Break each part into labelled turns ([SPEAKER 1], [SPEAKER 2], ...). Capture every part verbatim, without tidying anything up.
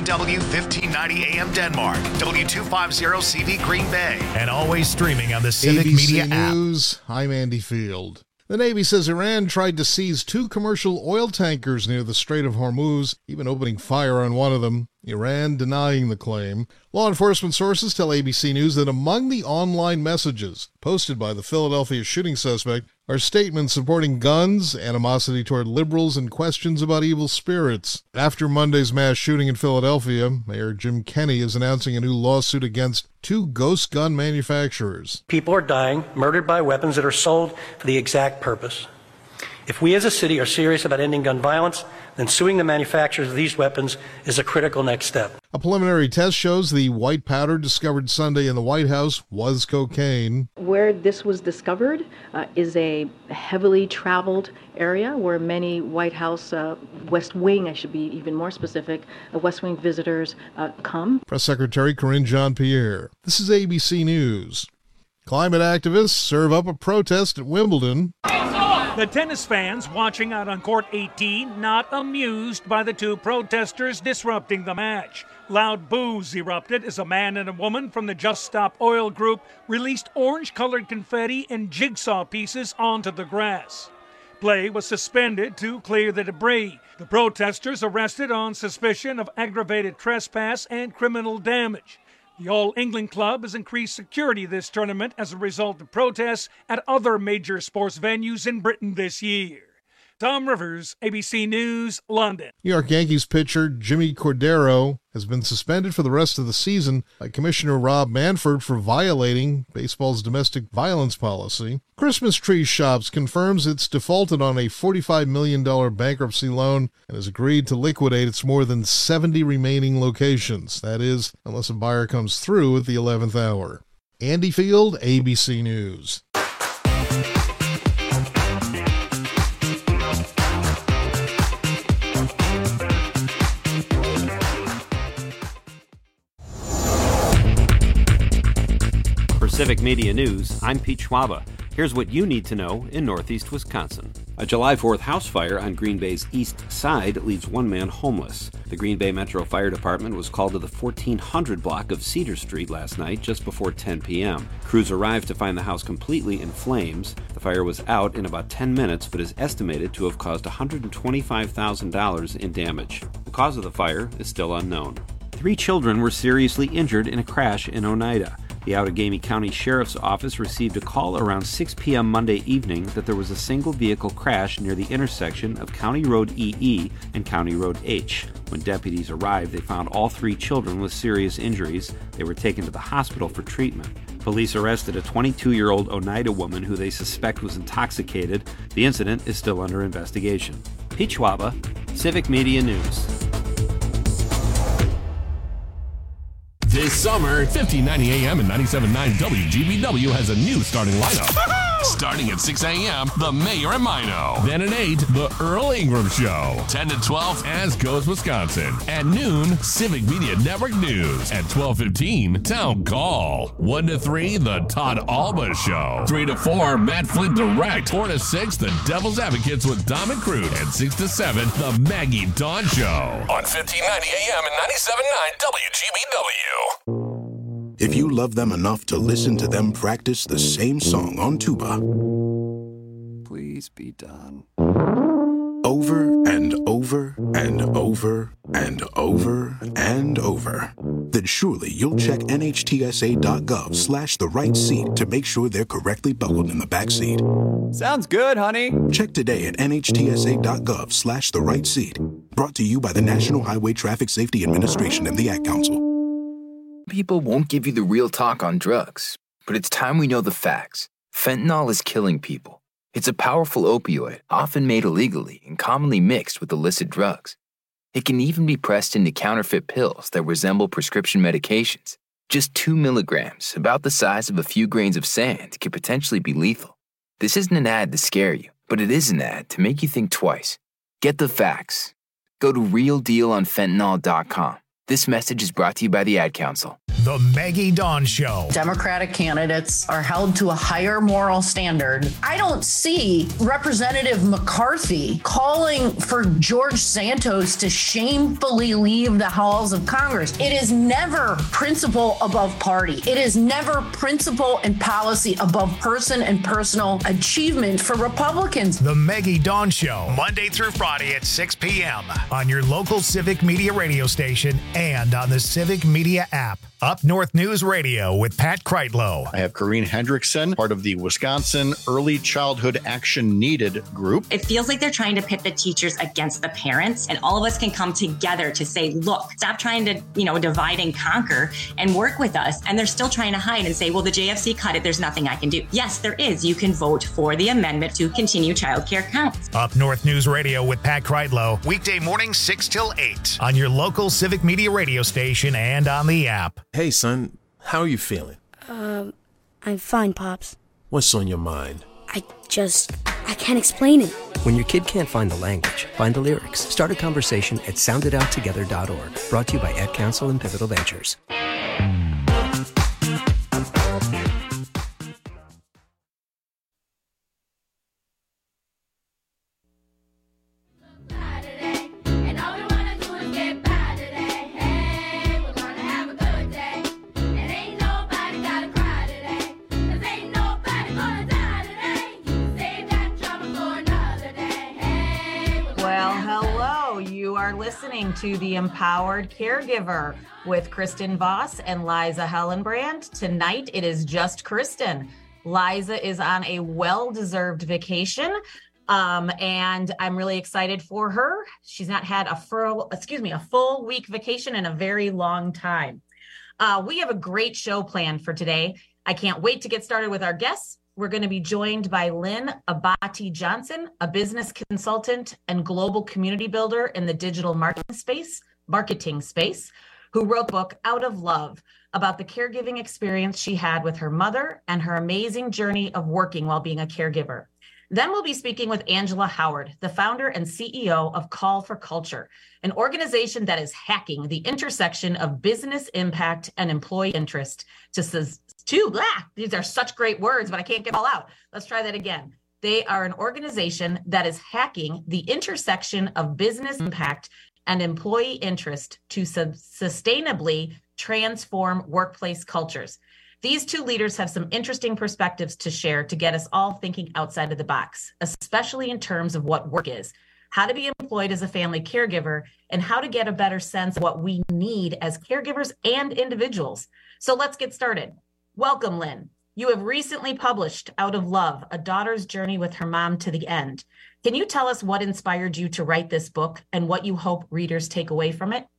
[SPEAKER 1] W fifteen ninety A M Denmark, W two fifty C V Green Bay, and always streaming on the Civic
[SPEAKER 2] A B C
[SPEAKER 1] Media app.
[SPEAKER 2] News, I'm Andy Field. The Navy says Iran tried to seize two commercial oil tankers near the Strait of Hormuz, even opening fire on one of them. Iran denying the claim. Law enforcement sources tell A B C News that among the online messages posted by the Philadelphia shooting suspect are statements supporting guns, animosity toward liberals, and questions about evil spirits. After Monday's mass shooting in Philadelphia, Mayor Jim Kenney is announcing a new lawsuit against two ghost gun manufacturers.
[SPEAKER 3] People are dying, murdered by weapons that are sold for the exact purpose. If we as a city are serious about ending gun violence, then suing the manufacturers of these weapons is a critical next step.
[SPEAKER 2] A preliminary test shows the white powder discovered Sunday in the White House was cocaine.
[SPEAKER 4] Where this was discovered uh, is a heavily traveled area where many White House, uh, West Wing, I should be even more specific, uh, West Wing visitors uh, come.
[SPEAKER 2] Press Secretary Karine Jean-Pierre. This is A B C News. Climate activists serve up a protest at Wimbledon.
[SPEAKER 5] The tennis fans watching out on court eighteen not amused by the two protesters disrupting the match. Loud boos erupted as a man and a woman from the Just Stop Oil group released orange-colored confetti and jigsaw pieces onto the grass. Play was suspended to clear the debris. The protesters arrested on suspicion of aggravated trespass and criminal damage. The All England Club has increased security this tournament as a result of protests at other major sports venues in Britain this year. Tom Rivers, A B C News, London.
[SPEAKER 2] New York Yankees pitcher Jimmy Cordero has been suspended for the rest of the season by Commissioner Rob Manfred for violating baseball's domestic violence policy. Christmas Tree Shops confirms it's defaulted on a forty-five million dollars bankruptcy loan and has agreed to liquidate its more than seventy remaining locations. That is, unless a buyer comes through at the eleventh hour. Andy Field, A B C News.
[SPEAKER 6] For Civic Media News, I'm Pete Schwaba. Here's what you need to know in Northeast Wisconsin. A July fourth house fire on Green Bay's east side leaves one man homeless. The Green Bay Metro Fire Department was called to the fourteen hundred block of Cedar Street last night just before ten p.m. Crews arrived to find the house completely in flames. The fire was out in about ten minutes, but is estimated to have caused one hundred twenty-five thousand dollars in damage. The cause of the fire is still unknown. Three children were seriously injured in a crash in Oneida. The Outagamie County Sheriff's Office received a call around six p.m. Monday evening that there was a single vehicle crash near the intersection of County Road E E and County Road H. When deputies arrived, they found all three children with serious injuries. They were taken to the hospital for treatment. Police arrested a twenty-two-year-old Oneida woman who they suspect was intoxicated. The incident is still under investigation. Pete Schwaba, Civic Media News.
[SPEAKER 7] This summer, fifteen ninety A M and ninety-seven point nine W G B W has a new starting lineup. Starting at six a.m., The Mayor and Mino. Then at eight, The Earl Ingram Show. ten to twelve, As Goes Wisconsin. At noon, Civic Media Network News. At twelve fifteen, Town Call. one to three, The Todd Alba Show. three to four, Matt Flint Direct. four to six, The Devil's Advocates with Dom and Crude. And six to seven, The Maggie Dawn Show. On fifteen ninety A M and ninety-seven point nine W G B W.
[SPEAKER 8] If you love them enough to listen to them practice the same song on tuba,
[SPEAKER 9] please be done.
[SPEAKER 8] Over and over and over and over and over, then surely you'll check nhtsa.gov slash the right seat to make sure they're correctly buckled in the back seat.
[SPEAKER 9] Sounds good, honey.
[SPEAKER 8] Check today at nhtsa.gov slash the right seat. Brought to you by the National Highway Traffic Safety Administration and the Ad Council.
[SPEAKER 10] People won't give you the real talk on drugs, but it's time we know the facts. Fentanyl is killing people. It's a powerful opioid, often made illegally and commonly mixed with illicit drugs. It can even be pressed into counterfeit pills that resemble prescription medications. Just two milligrams, about the size of a few grains of sand, can potentially be lethal. This isn't an ad to scare you, but it is an ad to make you think twice. Get the facts. Go to real deal on fentanyl dot com. This message is brought to you by the Ad Council.
[SPEAKER 1] The Maggie Dawn Show.
[SPEAKER 11] Democratic candidates are held to a higher moral standard. I don't see Representative McCarthy calling for George Santos to shamefully leave the halls of Congress. It is never principle above party. It is never principle and policy above person and personal achievement for Republicans.
[SPEAKER 1] The Maggie Dawn Show, Monday through Friday at six p.m. on your local Civic Media radio station and on the Civic Media app. Up North News Radio with Pat Kreitlow.
[SPEAKER 12] I have Corrine Hendrickson, part of the Wisconsin Early Childhood Action Needed group.
[SPEAKER 13] It feels like they're trying to pit the teachers against the parents, and all of us can come together to say, look, stop trying to, you know, divide and conquer and work with us. And they're still trying to hide and say, well, the J F C cut it. There's nothing I can do. Yes, there is. You can vote for the amendment to continue childcare counts.
[SPEAKER 1] Up North News Radio with Pat Kreitlow, weekday morning six till eight on your local Civic Media radio station and on the app.
[SPEAKER 14] Hey, son, how are you feeling?
[SPEAKER 15] Um, I'm fine, Pops.
[SPEAKER 14] What's on your mind?
[SPEAKER 15] I just, I can't explain it.
[SPEAKER 16] When your kid can't find the language, find the lyrics. Start a conversation at sound it out together dot org. Brought to you by Ad Council and Pivotal Ventures.
[SPEAKER 17] Listening to The Empowered Caregiver with Kristen Voss and Liza Hellenbrand. Tonight, it is just Kristen. Liza is on a well-deserved vacation, um, and I'm really excited for her. She's not had a full, excuse me, a full week vacation in a very long time. Uh, we have a great show planned for today. I can't wait to get started with our guests. We're going to be joined by Lynn Abati Johnson, a business consultant and global community builder in the digital marketing space, marketing space, who wrote the book Out of Love about the caregiving experience she had with her mother and her amazing journey of working while being a caregiver. Then we'll be speaking with Angela Howard, the founder and C E O of Call for Culture, an organization that is hacking the intersection of business impact and employee interest to to ah, these are such great words, but I can't get them all out. Let's try that again. They are an organization that is hacking the intersection of business impact and employee interest to sub- sustainably transform workplace cultures. These two leaders have some interesting perspectives to share to get us all thinking outside of the box, especially in terms of what work is, how to be employed as a family caregiver, and how to get a better sense of what we need as caregivers and individuals. So let's get started. Welcome, Lynn. You have recently published Out of Love, A Daughter's Journey with Her Mom to the End. Can you tell us what inspired you to write this book and what you hope readers take away from it?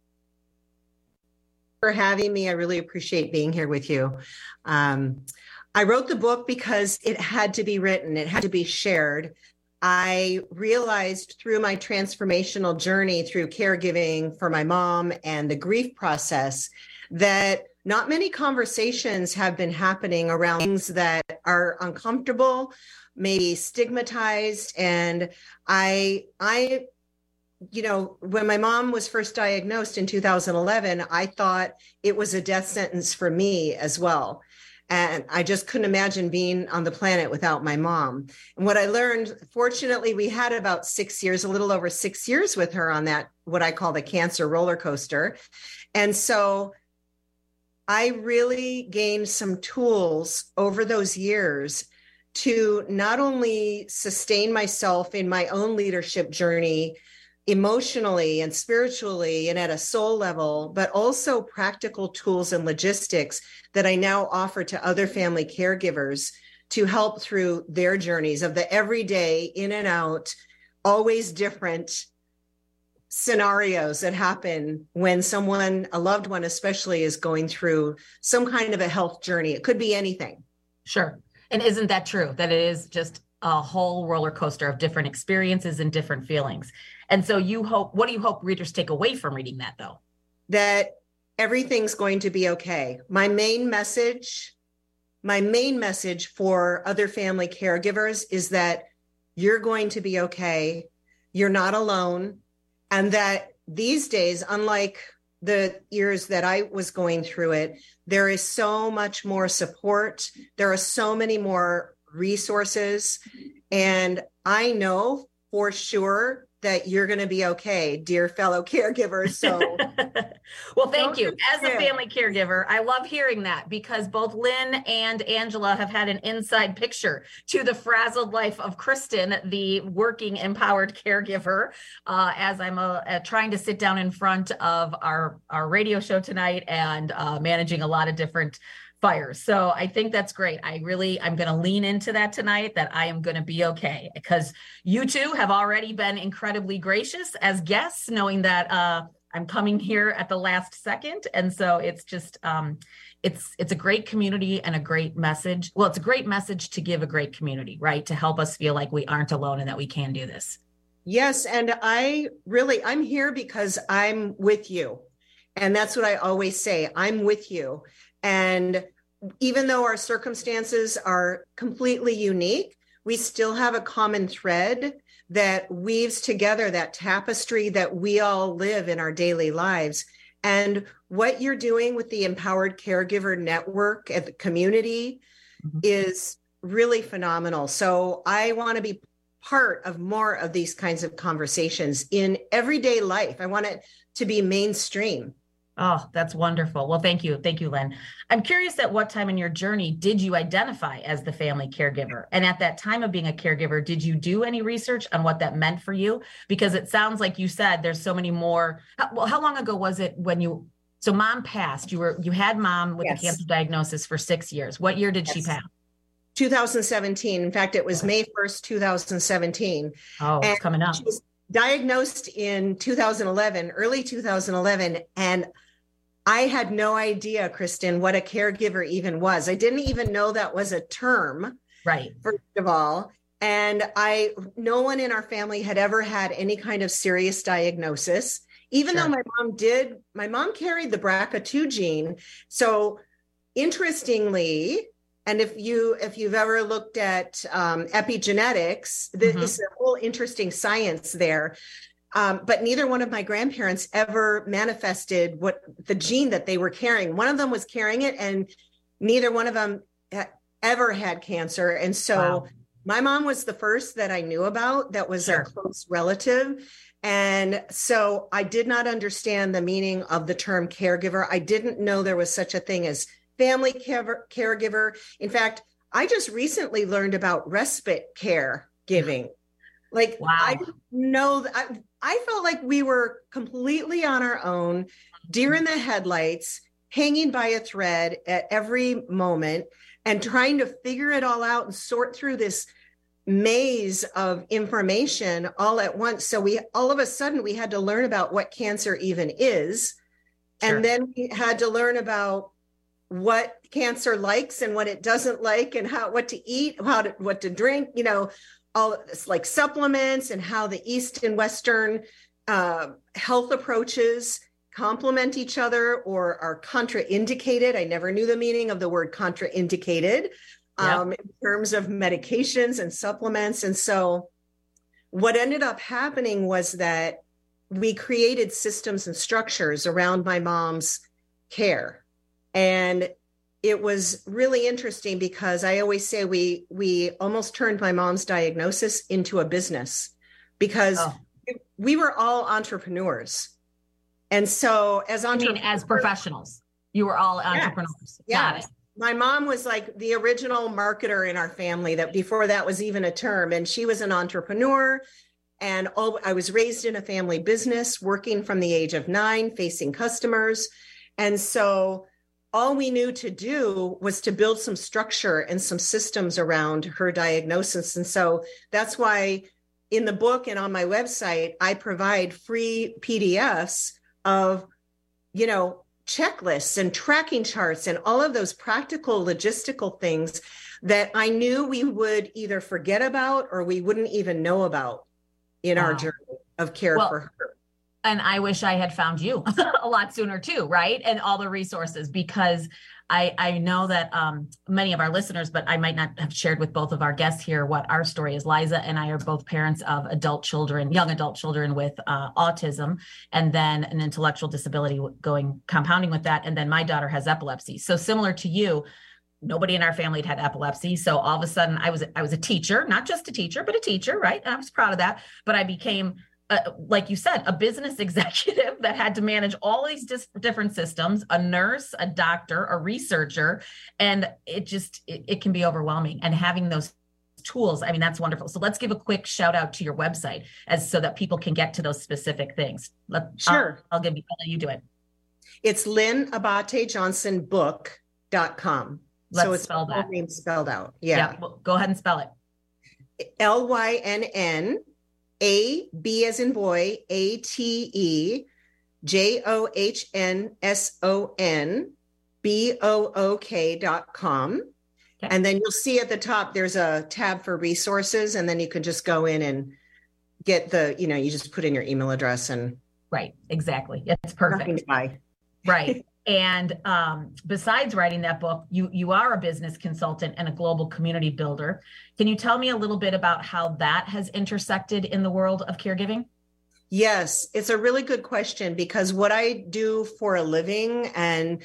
[SPEAKER 18] For having me. I really appreciate being here with you. Um, I wrote the book because it had to be written. It had to be shared. I realized through my transformational journey through caregiving for my mom and the grief process that not many conversations have been happening around things that are uncomfortable, maybe stigmatized. And I, I, you know, when my mom was first diagnosed in two thousand eleven, I thought it was a death sentence for me as well. And I just couldn't imagine being on the planet without my mom. And what I learned, fortunately, we had about six years, a little over six years with her on that, what I call the cancer roller coaster. And so I really gained some tools over those years to not only sustain myself in my own leadership journey emotionally and spiritually and at a soul level, but also practical tools and logistics that I now offer to other family caregivers to help through their journeys of the everyday in and out, always different scenarios that happen when someone, a loved one especially, is going through some kind of a health journey. It could be anything.
[SPEAKER 17] Sure. And isn't that true? That it is just a whole roller coaster of different experiences and different feelings. And so you hope, what do you hope readers take away from reading that though?
[SPEAKER 18] That everything's going to be okay. My main message, my main message for other family caregivers is that you're going to be okay. You're not alone. And that these days, unlike the years that I was going through it, there is so much more support. There are so many more resources. And I know for sure that you're going to be okay, dear fellow caregivers. So,
[SPEAKER 17] well, thank you. As a family caregiver, I love hearing that, because both Lynn and Angela have had an inside picture to the frazzled life of Kristen, the working empowered caregiver, uh, as I'm uh, uh, trying to sit down in front of our, our radio show tonight and uh, managing a lot of different fires. So I think that's great. I really, I'm going to lean into that tonight, that I am going to be okay, because you two have already been incredibly gracious as guests, knowing that uh, I'm coming here at the last second. And so it's just, um, it's, it's a great community and a great message. Well, it's a great message to give a great community, right? To help us feel like we aren't alone and that we can do this.
[SPEAKER 18] Yes. And I really, I'm here because I'm with you. And that's what I always say. I'm with you. And even though our circumstances are completely unique, we still have a common thread that weaves together that tapestry that we all live in our daily lives. And what you're doing with the Empowered Caregiver Network at the community mm-hmm. is really phenomenal. So I want to be part of more of these kinds of conversations in everyday life. I want it to be mainstream.
[SPEAKER 17] Oh, that's wonderful. Well, thank you. Thank you, Lynn. I'm curious, at what time in your journey did you identify as the family caregiver? And at that time of being a caregiver, did you do any research on what that meant for you? Because it sounds like you said there's so many more. Well, how long ago was it when you, so mom passed, you were, you had mom with yes. a cancer diagnosis for six years. What year did yes. she pass?
[SPEAKER 18] two thousand seventeen. In fact, it was May first, two thousand seventeen.
[SPEAKER 17] Oh, it's
[SPEAKER 18] and
[SPEAKER 17] coming up.
[SPEAKER 18] She was diagnosed in two thousand eleven, early two thousand eleven. And I had no idea, Kristen, what a caregiver even was. I didn't even know that was a term.
[SPEAKER 17] Right.
[SPEAKER 18] First of all. And I, no one in our family had ever had any kind of serious diagnosis, even sure. though my mom did. My mom carried the B R C A two gene. So interestingly, and if you, if you've ever looked at um, epigenetics, mm-hmm. this is a whole interesting science there. Um, but neither one of my grandparents ever manifested what the gene that they were carrying. One of them was carrying it, and neither one of them ha- ever had cancer. And so wow. my mom was the first that I knew about that was sure. a close relative. And so I did not understand the meaning of the term caregiver. I didn't know there was such a thing as family care- caregiver. In fact, I just recently learned about respite care giving. Like, wow. I didn't know that. I, I felt like we were completely on our own, deer in the headlights, hanging by a thread at every moment and trying to figure it all out and sort through this maze of information all at once. So we, all of a sudden, we had to learn about what cancer even is. Sure. And then we had to learn about what cancer likes and what it doesn't like, and how, what to eat, how to, what to drink, you know, all this, like supplements, and how the East and Western uh, health approaches complement each other or are contraindicated. I never knew the meaning of the word contraindicated um, yep. in terms of medications and supplements. And so what ended up happening was that we created systems and structures around my mom's care. And it was really interesting because I always say we we almost turned my mom's diagnosis into a business, because oh. we were all entrepreneurs. And so as entrepreneurs,
[SPEAKER 17] I mean, as professionals, you were all entrepreneurs.
[SPEAKER 18] Yes.
[SPEAKER 17] Got
[SPEAKER 18] yes.
[SPEAKER 17] it.
[SPEAKER 18] My mom was like the original marketer in our family, that before that was even a term. And she was an entrepreneur. And all, I was raised in a family business, working from the age of nine, facing customers. And so all we knew to do was to build some structure and some systems around her diagnosis. And so that's why in the book and on my website, I provide free P D Fs of, you know, checklists and tracking charts and all of those practical logistical things that I knew we would either forget about or we wouldn't even know about in wow. our journey of care
[SPEAKER 17] well,
[SPEAKER 18] for her.
[SPEAKER 17] And I wish I had found you a lot sooner too, right? And all the resources, because I, I know that um, many of our listeners, but I might not have shared with both of our guests here what our story is. Liza and I are both parents of adult children, young adult children with uh, autism, and then an intellectual disability going compounding with that. And then my daughter has epilepsy. So similar to you, nobody in our family had had epilepsy. So all of a sudden I was, I was a teacher, not just a teacher, but a teacher, right? And I was proud of that. But I became Uh, like you said, a business executive that had to manage all these dis- different systems, a nurse, a doctor, a researcher, and it just, it, it can be overwhelming. And having those tools, I mean, that's wonderful. So let's give a quick shout out to your website as so that people can get to those specific things. Let,
[SPEAKER 18] Sure.
[SPEAKER 17] I'll, I'll give you, I'll let you do it.
[SPEAKER 18] It's Lynn Abate Johnson book dot com.
[SPEAKER 17] Let's
[SPEAKER 18] so it's
[SPEAKER 17] spell that.
[SPEAKER 18] Name spelled out. Yeah.
[SPEAKER 17] yeah well, go ahead and spell it.
[SPEAKER 18] L Y N N A, B as in boy, A T E, J O H N S O N, B O O K dot com. Okay. And then you'll see at the top, there's a tab for resources, and then you can just go in and get the, you know, you just put in your email address and.
[SPEAKER 17] Right, exactly. It's perfect.
[SPEAKER 18] Nothing to buy.
[SPEAKER 17] Right. And um, besides writing that book, you you are a business consultant and a global community builder. Can you tell me a little bit about how that has intersected in the world of caregiving?
[SPEAKER 18] Yes, it's a really good question, because what I do for a living and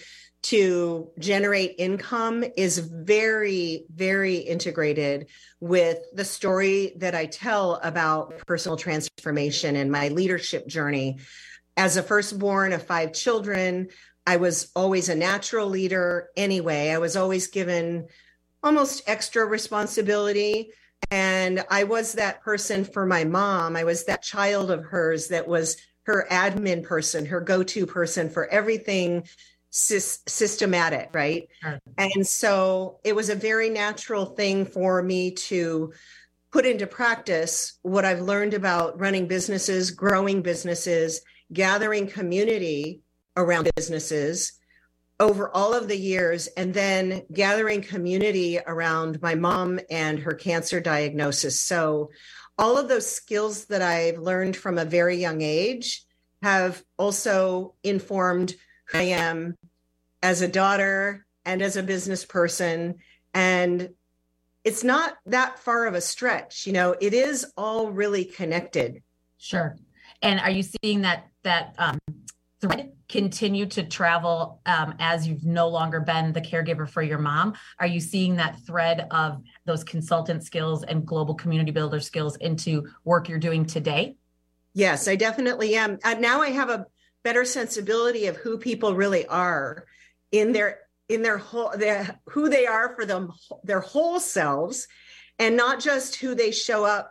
[SPEAKER 18] to generate income is very, very integrated with the story that I tell about personal transformation and my leadership journey. As a firstborn of five children, I was always a natural leader anyway. I was always given almost extra responsibility. And I was that person for my mom. I was that child of hers that was her admin person, her go-to person for everything sy- systematic, right? Sure. And so it was a very natural thing for me to put into practice what I've learned about running businesses, growing businesses, gathering community around businesses over all of the years, and then gathering community around my mom and her cancer diagnosis. So all of those skills that I've learned from a very young age have also informed who I am as a daughter and as a business person. And it's not that far of a stretch. You know, it is all really connected.
[SPEAKER 17] Sure. And are you seeing that, that, um, thread continue to travel um, as you've no longer been the caregiver for your mom? Are you seeing that thread of those consultant skills and global community builder skills into work you're doing today?
[SPEAKER 18] Yes, I definitely am. Uh, now I have a better sensibility of who people really are in their in their whole their, who they are for them their whole selves, and not just who they show up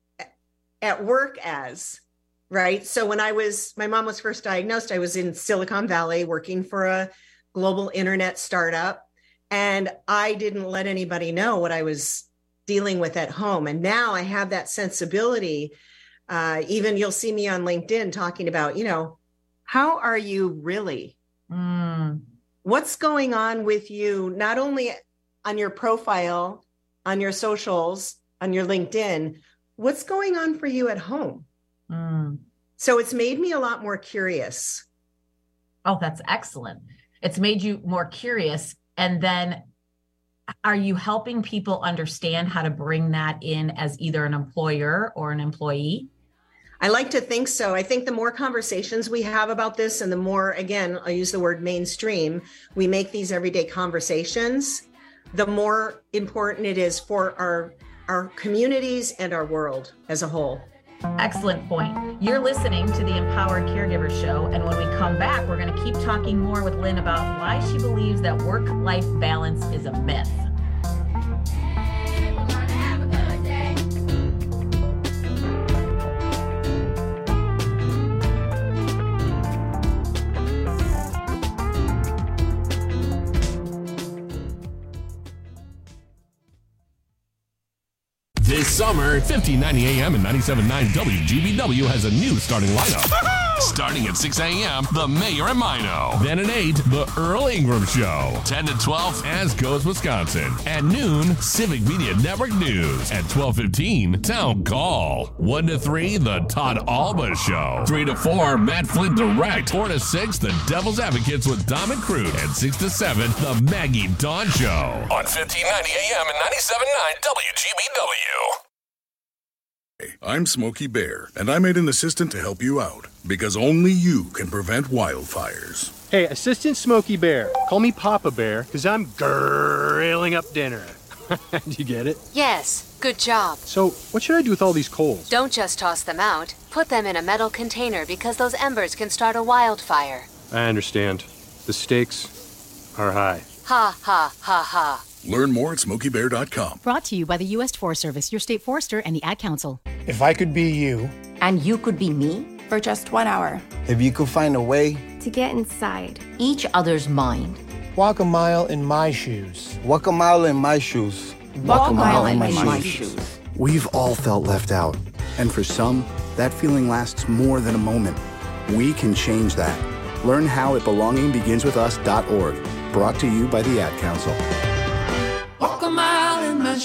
[SPEAKER 18] at work as. Right. So when I was, my mom was first diagnosed, I was in Silicon Valley working for a global internet startup, and I didn't let anybody know what I was dealing with at home. And now I have that sensibility. Uh, even you'll see me on LinkedIn talking about, you know, how are you really?
[SPEAKER 17] Mm.
[SPEAKER 18] What's going on with you, not only on your profile, on your socials, on your LinkedIn, what's going on for you at home?
[SPEAKER 17] Mm.
[SPEAKER 18] So it's made me a lot more curious.
[SPEAKER 17] Oh, that's excellent. It's made you more curious. And then are you helping people understand how to bring that in as either an employer or an employee?
[SPEAKER 18] I like to think so. I think the more conversations we have about this, and the more, again, I use the word mainstream, we make these everyday conversations, the more important it is for our, our communities and our world as a whole.
[SPEAKER 17] Excellent point. You're listening to the Empowered Caregiver Show, and when we come back, we're going to keep talking more with Lynn about why she believes that work-life balance is a myth.
[SPEAKER 7] This summer, fifteen ninety A M and ninety-seven point nine W G B W has a new starting lineup. Starting at six a.m., The Mayor and Mino. Then at eight, The Earl Ingram Show. ten to twelve, As Goes Wisconsin. At noon, Civic Media Network News. At twelve fifteen, Town Call. one to three, The Todd Alba Show. three to four, Matt Flint Direct. four to six, The Devil's Advocates with Dom and Crude. And six to seven, The Maggie Dawn Show. On fifteen ninety A M and ninety-seven point nine W G B W.
[SPEAKER 19] I'm Smokey Bear, and I made an assistant to help you out, because only you can prevent wildfires.
[SPEAKER 20] Hey, Assistant Smokey Bear, call me Papa Bear, because I'm grilling up dinner. Do you get it?
[SPEAKER 21] Yes, good job.
[SPEAKER 20] So, what should I do with all these coals?
[SPEAKER 21] Don't just toss them out. Put them in a metal container because those embers can start a wildfire.
[SPEAKER 20] I understand. The stakes are high.
[SPEAKER 21] Ha, ha, ha, ha.
[SPEAKER 19] Learn more at smokey bear dot com.
[SPEAKER 22] Brought to you by the U S Forest Service, your state forester, and the Ad Council.
[SPEAKER 23] If I could be you.
[SPEAKER 24] And you could be me. For just one hour.
[SPEAKER 23] If you could find a way.
[SPEAKER 24] To get inside each other's mind.
[SPEAKER 23] Walk a mile in my shoes.
[SPEAKER 25] Walk a mile in my shoes.
[SPEAKER 24] Walk, Walk a mile, mile in, in my, my shoes. shoes.
[SPEAKER 26] We've all felt left out. And for some, that feeling lasts more than a moment. We can change that. Learn how at belonging begins with us dot org. Brought to you by the Ad Council.
[SPEAKER 27] Walk a mile in my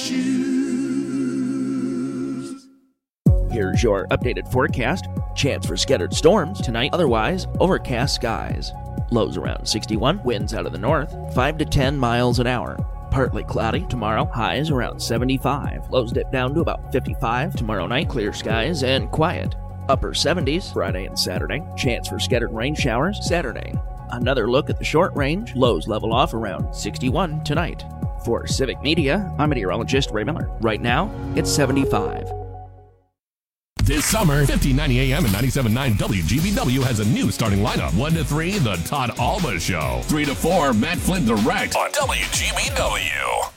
[SPEAKER 27] shoes.
[SPEAKER 28] Here's your updated forecast. Chance for scattered storms tonight, otherwise overcast skies. Lows around sixty-one, winds out of the north, five to ten miles an hour. Partly cloudy tomorrow, highs around seventy-five. Lows dip down to about fifty-five. Tomorrow night, clear skies and quiet. Upper seventies Friday and Saturday. Chance for scattered rain showers Saturday. Another look at the short range. Lows level off around sixty-one tonight. For Civic Media, I'm meteorologist Ray Miller. Right now, it's seventy-five.
[SPEAKER 7] This summer, fifteen ninety A M and ninety-seven point nine W G B W has a new starting lineup. one to three, The Todd Alba Show. three to four, Matt Flint Direct on W G B W.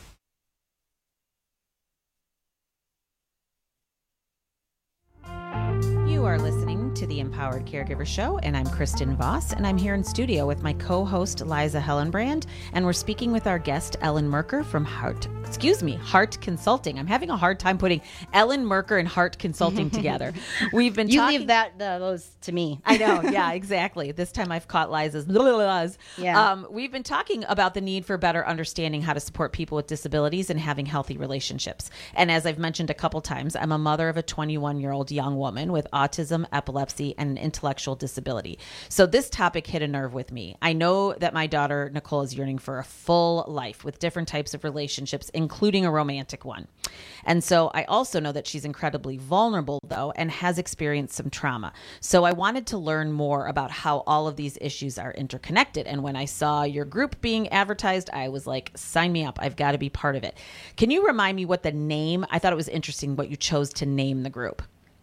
[SPEAKER 17] You are listening to the Empowered Caregiver Show, and I'm Kristen Voss, and I'm here in studio with my co-host Liza Hellenbrand, and we're speaking with our guest Ellen Merker from Heart, excuse me, Heart Consulting. I'm having a hard time putting Ellen Merker and Heart Consulting together. We've been
[SPEAKER 29] you
[SPEAKER 17] talking,
[SPEAKER 29] leave that uh, those to me.
[SPEAKER 17] I know, yeah, exactly. This time I've caught Liza's. Blah, blah,
[SPEAKER 29] yeah.
[SPEAKER 17] Um, we've been talking about the need for better understanding how to support people with disabilities and having healthy relationships. And as I've mentioned a couple times, I'm a mother of a twenty-one-year-old young woman with autism, epilepsy, and an intellectual disability. So this topic hit a nerve with me. I know that my daughter, Nicole, is yearning for a full life with different types of relationships, including a romantic one. And so I also know that she's incredibly vulnerable, though, and has experienced some trauma. So I wanted to learn more about how all of these issues are interconnected. And when I saw your group being advertised, I was like, sign me up. I've got to be part of it. Can you remind me what the name? I thought it was interesting what you chose to name the group.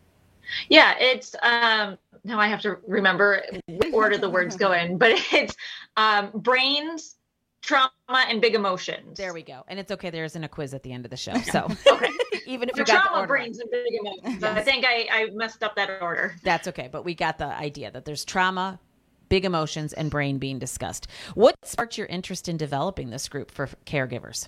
[SPEAKER 30] Yeah, it's um now I have to remember what order the words go in, but it's um brains, trauma, and big emotions.
[SPEAKER 17] There we go. And it's okay, there isn't a quiz at the end of the show. So
[SPEAKER 30] okay.
[SPEAKER 17] Even if
[SPEAKER 30] the
[SPEAKER 17] you got
[SPEAKER 30] trauma,
[SPEAKER 17] the order
[SPEAKER 30] brains, and big emotions.
[SPEAKER 17] Yes.
[SPEAKER 30] I think I, I messed up that order.
[SPEAKER 17] That's okay, but we got the idea that there's trauma, big emotions, and brain being discussed. What sparked your interest in developing this group for caregivers?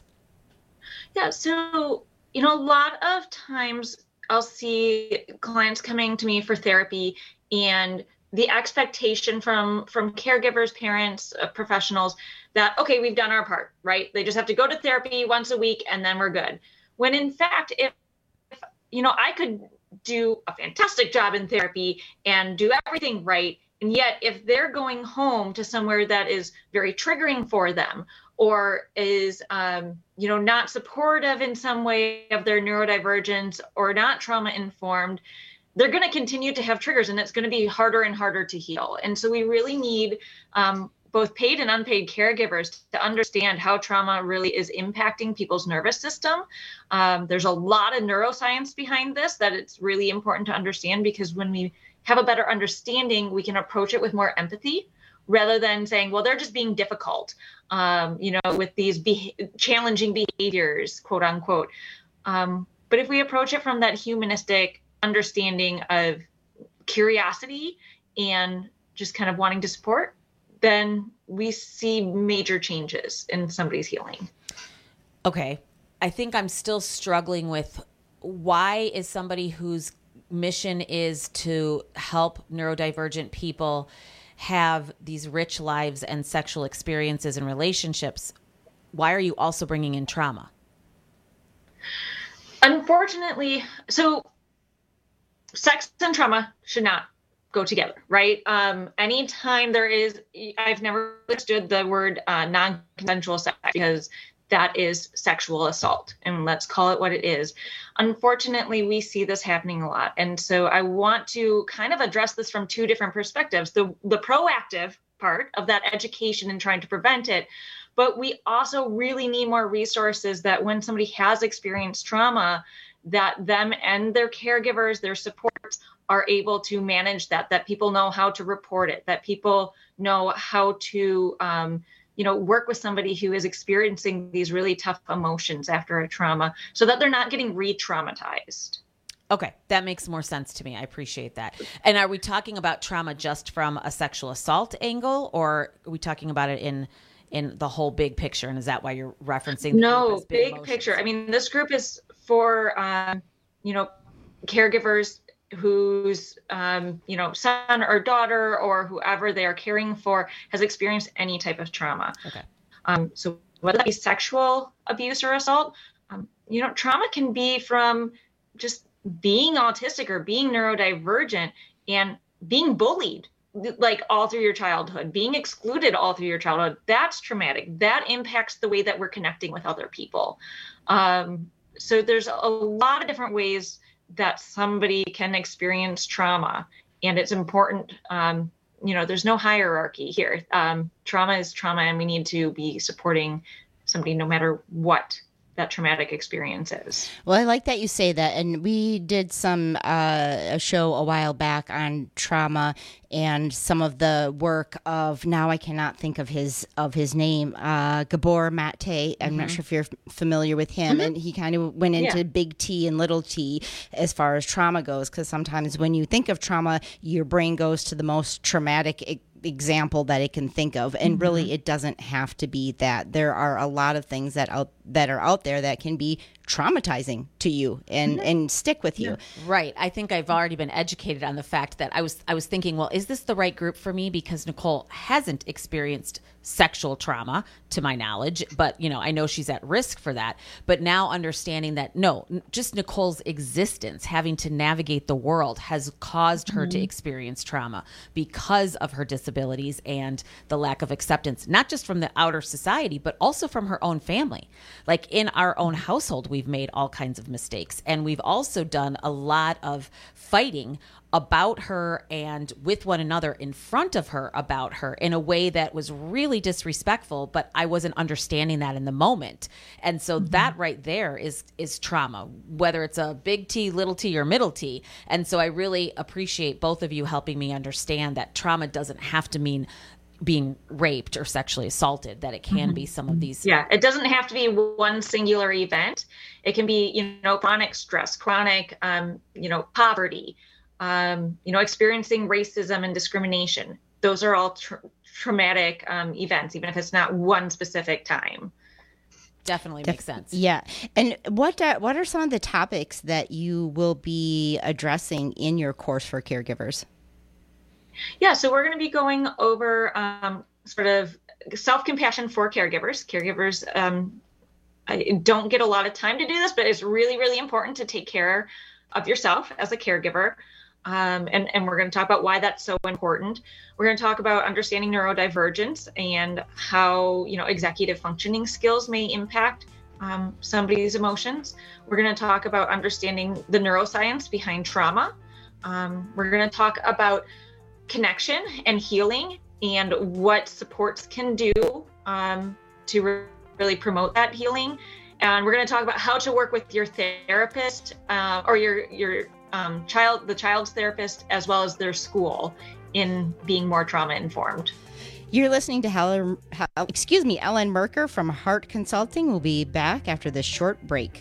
[SPEAKER 30] Yeah, so you know, a lot of times I'll see clients coming to me for therapy, and the expectation from from caregivers, parents, uh, professionals that, okay, we've done our part, right? They just have to go to therapy once a week and then we're good. When in fact, if, if you know, I could do a fantastic job in therapy and do everything right, and yet if they're going home to somewhere that is very triggering for them, or is, um, you know, not supportive in some way of their neurodivergence or not trauma informed, they're going to continue to have triggers, and it's going to be harder and harder to heal. And so we really need um, both paid and unpaid caregivers to understand how trauma really is impacting people's nervous system. Um, there's a lot of neuroscience behind this that it's really important to understand, because when we have a better understanding, we can approach it with more empathy, rather than saying, well, they're just being difficult, um, you know, with these be- challenging behaviors, quote unquote. Um, but if we approach it from that humanistic understanding of curiosity and just kind of wanting to support, then we see major changes in somebody's healing.
[SPEAKER 17] Okay. I think I'm still struggling with, why is somebody who's
[SPEAKER 2] mission is to help neurodivergent people have these rich lives and sexual experiences and relationships, why are you also bringing in trauma?
[SPEAKER 30] Unfortunately, so sex and trauma should not go together, right? Um, anytime there is, I've never understood the word uh, non-consensual sex because that is sexual assault, and let's call it what it is. Unfortunately, we see this happening a lot. And so I want to kind of address this from two different perspectives. The, the proactive part of that education and trying to prevent it, but we also really need more resources that when somebody has experienced trauma, that them and their caregivers, their supports are able to manage that, that people know how to report it, that people know how to, um, you know, work with somebody who is experiencing these really tough emotions after a trauma so that they're not getting re-traumatized.
[SPEAKER 2] Okay, that makes more sense to me. I appreciate that. And are we talking about trauma just from a sexual assault angle, or are we talking about it in in the whole big picture? And is that why you're referencing the
[SPEAKER 30] No,
[SPEAKER 2] group as big,
[SPEAKER 30] big picture. I mean, this group is for, um, you know, caregivers whose, um, you know, son or daughter or whoever they are caring for has experienced any type of trauma.
[SPEAKER 2] Okay.
[SPEAKER 30] Um, so whether that be sexual abuse or assault, um, you know, trauma can be from just being autistic or being neurodivergent and being bullied like all through your childhood, being excluded all through your childhood. That's traumatic. That impacts the way that we're connecting with other people. Um, so there's a lot of different ways that somebody can experience trauma, and it's important. Um, you know, there's no hierarchy here. Um, trauma is trauma, and we need to be supporting somebody no matter what that traumatic experience is.
[SPEAKER 3] Well, I like that you say that. And we did some uh, a show a while back on trauma and some of the work of, now I cannot think of his of his name, uh, Gabor Mate. I'm mm-hmm. not sure if you're familiar with him. Mm-hmm. And he kind of went into yeah. big T and little t as far as trauma goes, because sometimes when you think of trauma, your brain goes to the most traumatic e- example that it can think of, and mm-hmm. really it doesn't have to be that. There are a lot of things that out that are out there that can be traumatizing to you and mm-hmm. and stick with you.
[SPEAKER 2] Yeah. Right. I think I've already been educated on the fact that I was I was thinking, well, is this the right group for me? Because Nicole hasn't experienced sexual trauma to my knowledge, but you know, I know she's at risk for that. But now understanding that no, just Nicole's existence, having to navigate the world, has caused her mm-hmm. to experience trauma because of her disabilities and the lack of acceptance, not just from the outer society, but also from her own family. Like in our own household, we've made all kinds of mistakes, and we've also done a lot of fighting about her and with one another in front of her about her in a way that was really disrespectful, but I wasn't understanding that in the moment. And so mm-hmm. that right there is is trauma, whether it's a big T, little t, or middle T. And so I really appreciate both of you helping me understand that trauma doesn't have to mean being raped or sexually assaulted, that it can mm-hmm. be some of these.
[SPEAKER 30] Yeah, it doesn't have to be one singular event. It can be, you know, chronic stress, chronic, um, you know, poverty, um, you know, experiencing racism and discrimination. Those are all tra- traumatic um, events, even if it's not one specific time.
[SPEAKER 2] Definitely
[SPEAKER 3] Def-
[SPEAKER 2] makes sense.
[SPEAKER 3] Yeah. And what uh, what are some of the topics that you will be addressing in your course for caregivers?
[SPEAKER 30] Yeah, so we're going to be going over um, sort of self-compassion for caregivers. Caregivers um, I don't get a lot of time to do this, but it's really, really important to take care of yourself as a caregiver. Um, and, and we're going to talk about why that's so important. We're going to talk about understanding neurodivergence and how, you know, executive functioning skills may impact um, somebody's emotions. We're going to talk about understanding the neuroscience behind trauma. Um, we're going to talk about connection and healing and what supports can do um, to re- really promote that healing. And we're going to talk about how to work with your therapist uh, or your your um, child, the child's therapist, as well as their school in being more trauma informed.
[SPEAKER 3] You're listening to Helen, excuse me, Ellen Merker from Heart Consulting. We'll be back after this short break.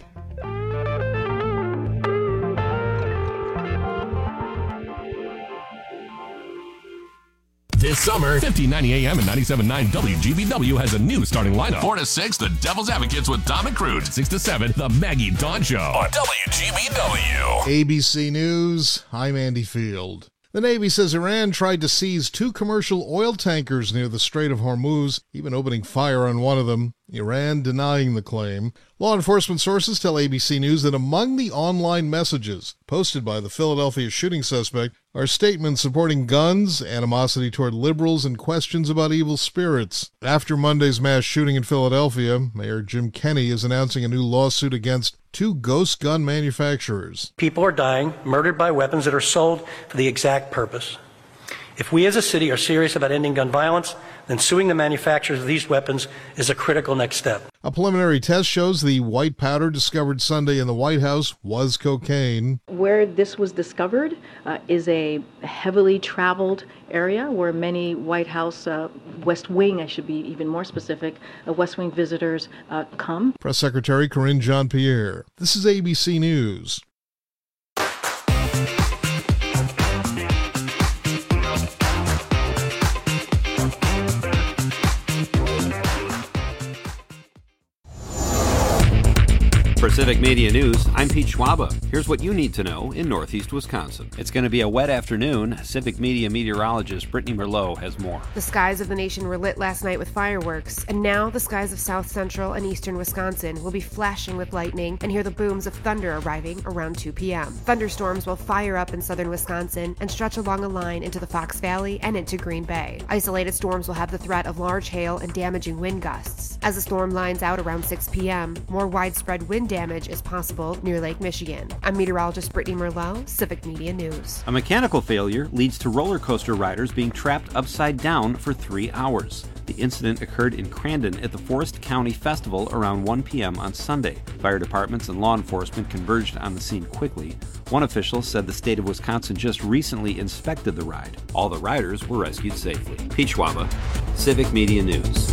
[SPEAKER 7] This This summer, fifteen ninety A M and ninety-seven point nine W G B W has a new starting lineup. four to six, The Devil's Advocates with Dom and Crude. six to seven, The Maggie Dawn Show on W G B W.
[SPEAKER 4] A B C News, I'm Andy Field. The Navy says Iran tried to seize two commercial oil tankers near the Strait of Hormuz, even opening fire on one of them. Iran denying the claim. Law enforcement sources tell A B C News that among the online messages posted by the Philadelphia shooting suspect are statements supporting guns, animosity toward liberals, and questions about evil spirits. After Monday's mass shooting in Philadelphia, Mayor Jim Kenney is announcing a new lawsuit against two ghost gun manufacturers.
[SPEAKER 5] People are dying, murdered by weapons that are sold for the exact purpose. If we as a city are serious about ending gun violence, then suing the manufacturers of these weapons is a critical next step.
[SPEAKER 4] A preliminary test shows the white powder discovered Sunday in the White House was cocaine.
[SPEAKER 6] Where this was discovered uh, is a heavily traveled area where many White House, uh, West Wing, I should be even more specific, uh, West Wing visitors uh, come.
[SPEAKER 4] Press Secretary Karine Jean-Pierre. This is A B C News.
[SPEAKER 8] For Civic Media News, I'm Pete Schwaba. Here's what you need to know in Northeast Wisconsin. It's going to be a wet afternoon. Civic Media meteorologist Brittany Merlot has more.
[SPEAKER 9] The skies of the nation were lit last night with fireworks, and now the skies of south central and eastern Wisconsin will be flashing with lightning and hear the booms of thunder arriving around two p.m. Thunderstorms will fire up in southern Wisconsin and stretch along a line into the Fox Valley and into Green Bay. Isolated storms will have the threat of large hail and damaging wind gusts. As the storm lines out around six p.m., more widespread wind damage is possible near Lake Michigan. I'm meteorologist Brittany Merlot, Civic Media News.
[SPEAKER 8] A mechanical failure leads to roller coaster riders being trapped upside down for three hours. The incident occurred in Crandon at the Forest County Festival around one p.m. on Sunday. Fire departments and law enforcement converged on the scene quickly. One official said the state of Wisconsin just recently inspected the ride. All the riders were rescued safely. Pete Schwaba, Civic Media News.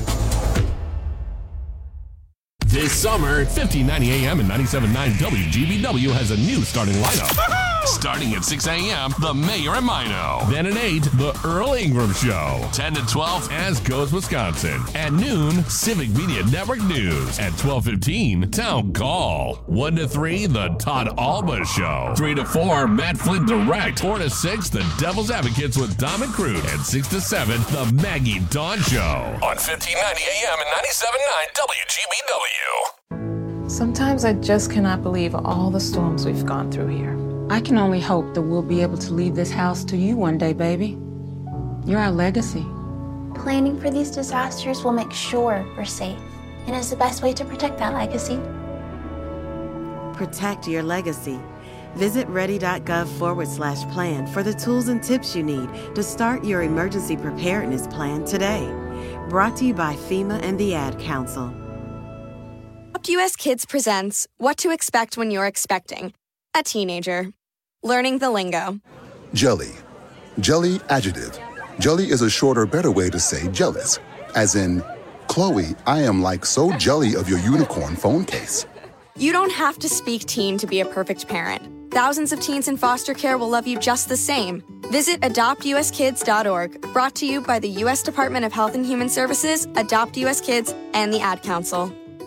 [SPEAKER 7] This summer, fifteen ninety A M and ninety-seven point nine W G B W has a new starting lineup. Starting at six a.m., The Mayor and Mino. Then at eight, The Earl Ingram Show. ten to twelve, As Goes Wisconsin. At noon, Civic Media Network News. At twelve fifteen, Town Call. one to three, The Todd Alba Show. three to four, Matt Flint Direct. four to six, The Devil's Advocates with Dom and Crude. And six to seven, The Maggie Dawn Show. On fifteen ninety A M and ninety-seven point nine W G B W.
[SPEAKER 10] Sometimes I just cannot believe all the storms we've gone through here.
[SPEAKER 11] I can only hope that we'll be able to leave this house to you one day, baby. You're our legacy.
[SPEAKER 12] Planning for these disasters will make sure we're safe, and is the best way to protect that legacy.
[SPEAKER 13] Protect your legacy. Visit ready.gov forward slash plan for the tools and tips you need to start your emergency preparedness plan today. Brought to you by FEMA and the Ad Council.
[SPEAKER 29] Adopt U S Kids presents What to Expect When You're Expecting a Teenager. Learning the lingo.
[SPEAKER 31] Jelly. Jelly adjective. Jelly is a shorter, better way to say jealous. As in, Chloe, I am like so jelly of your unicorn phone case.
[SPEAKER 29] You don't have to speak teen to be a perfect parent. Thousands of teens in foster care will love you just the same. Visit adopt u s kids dot org. Brought to you by the U S Department of Health and Human Services, Adopt U S Kids, and the Ad Council.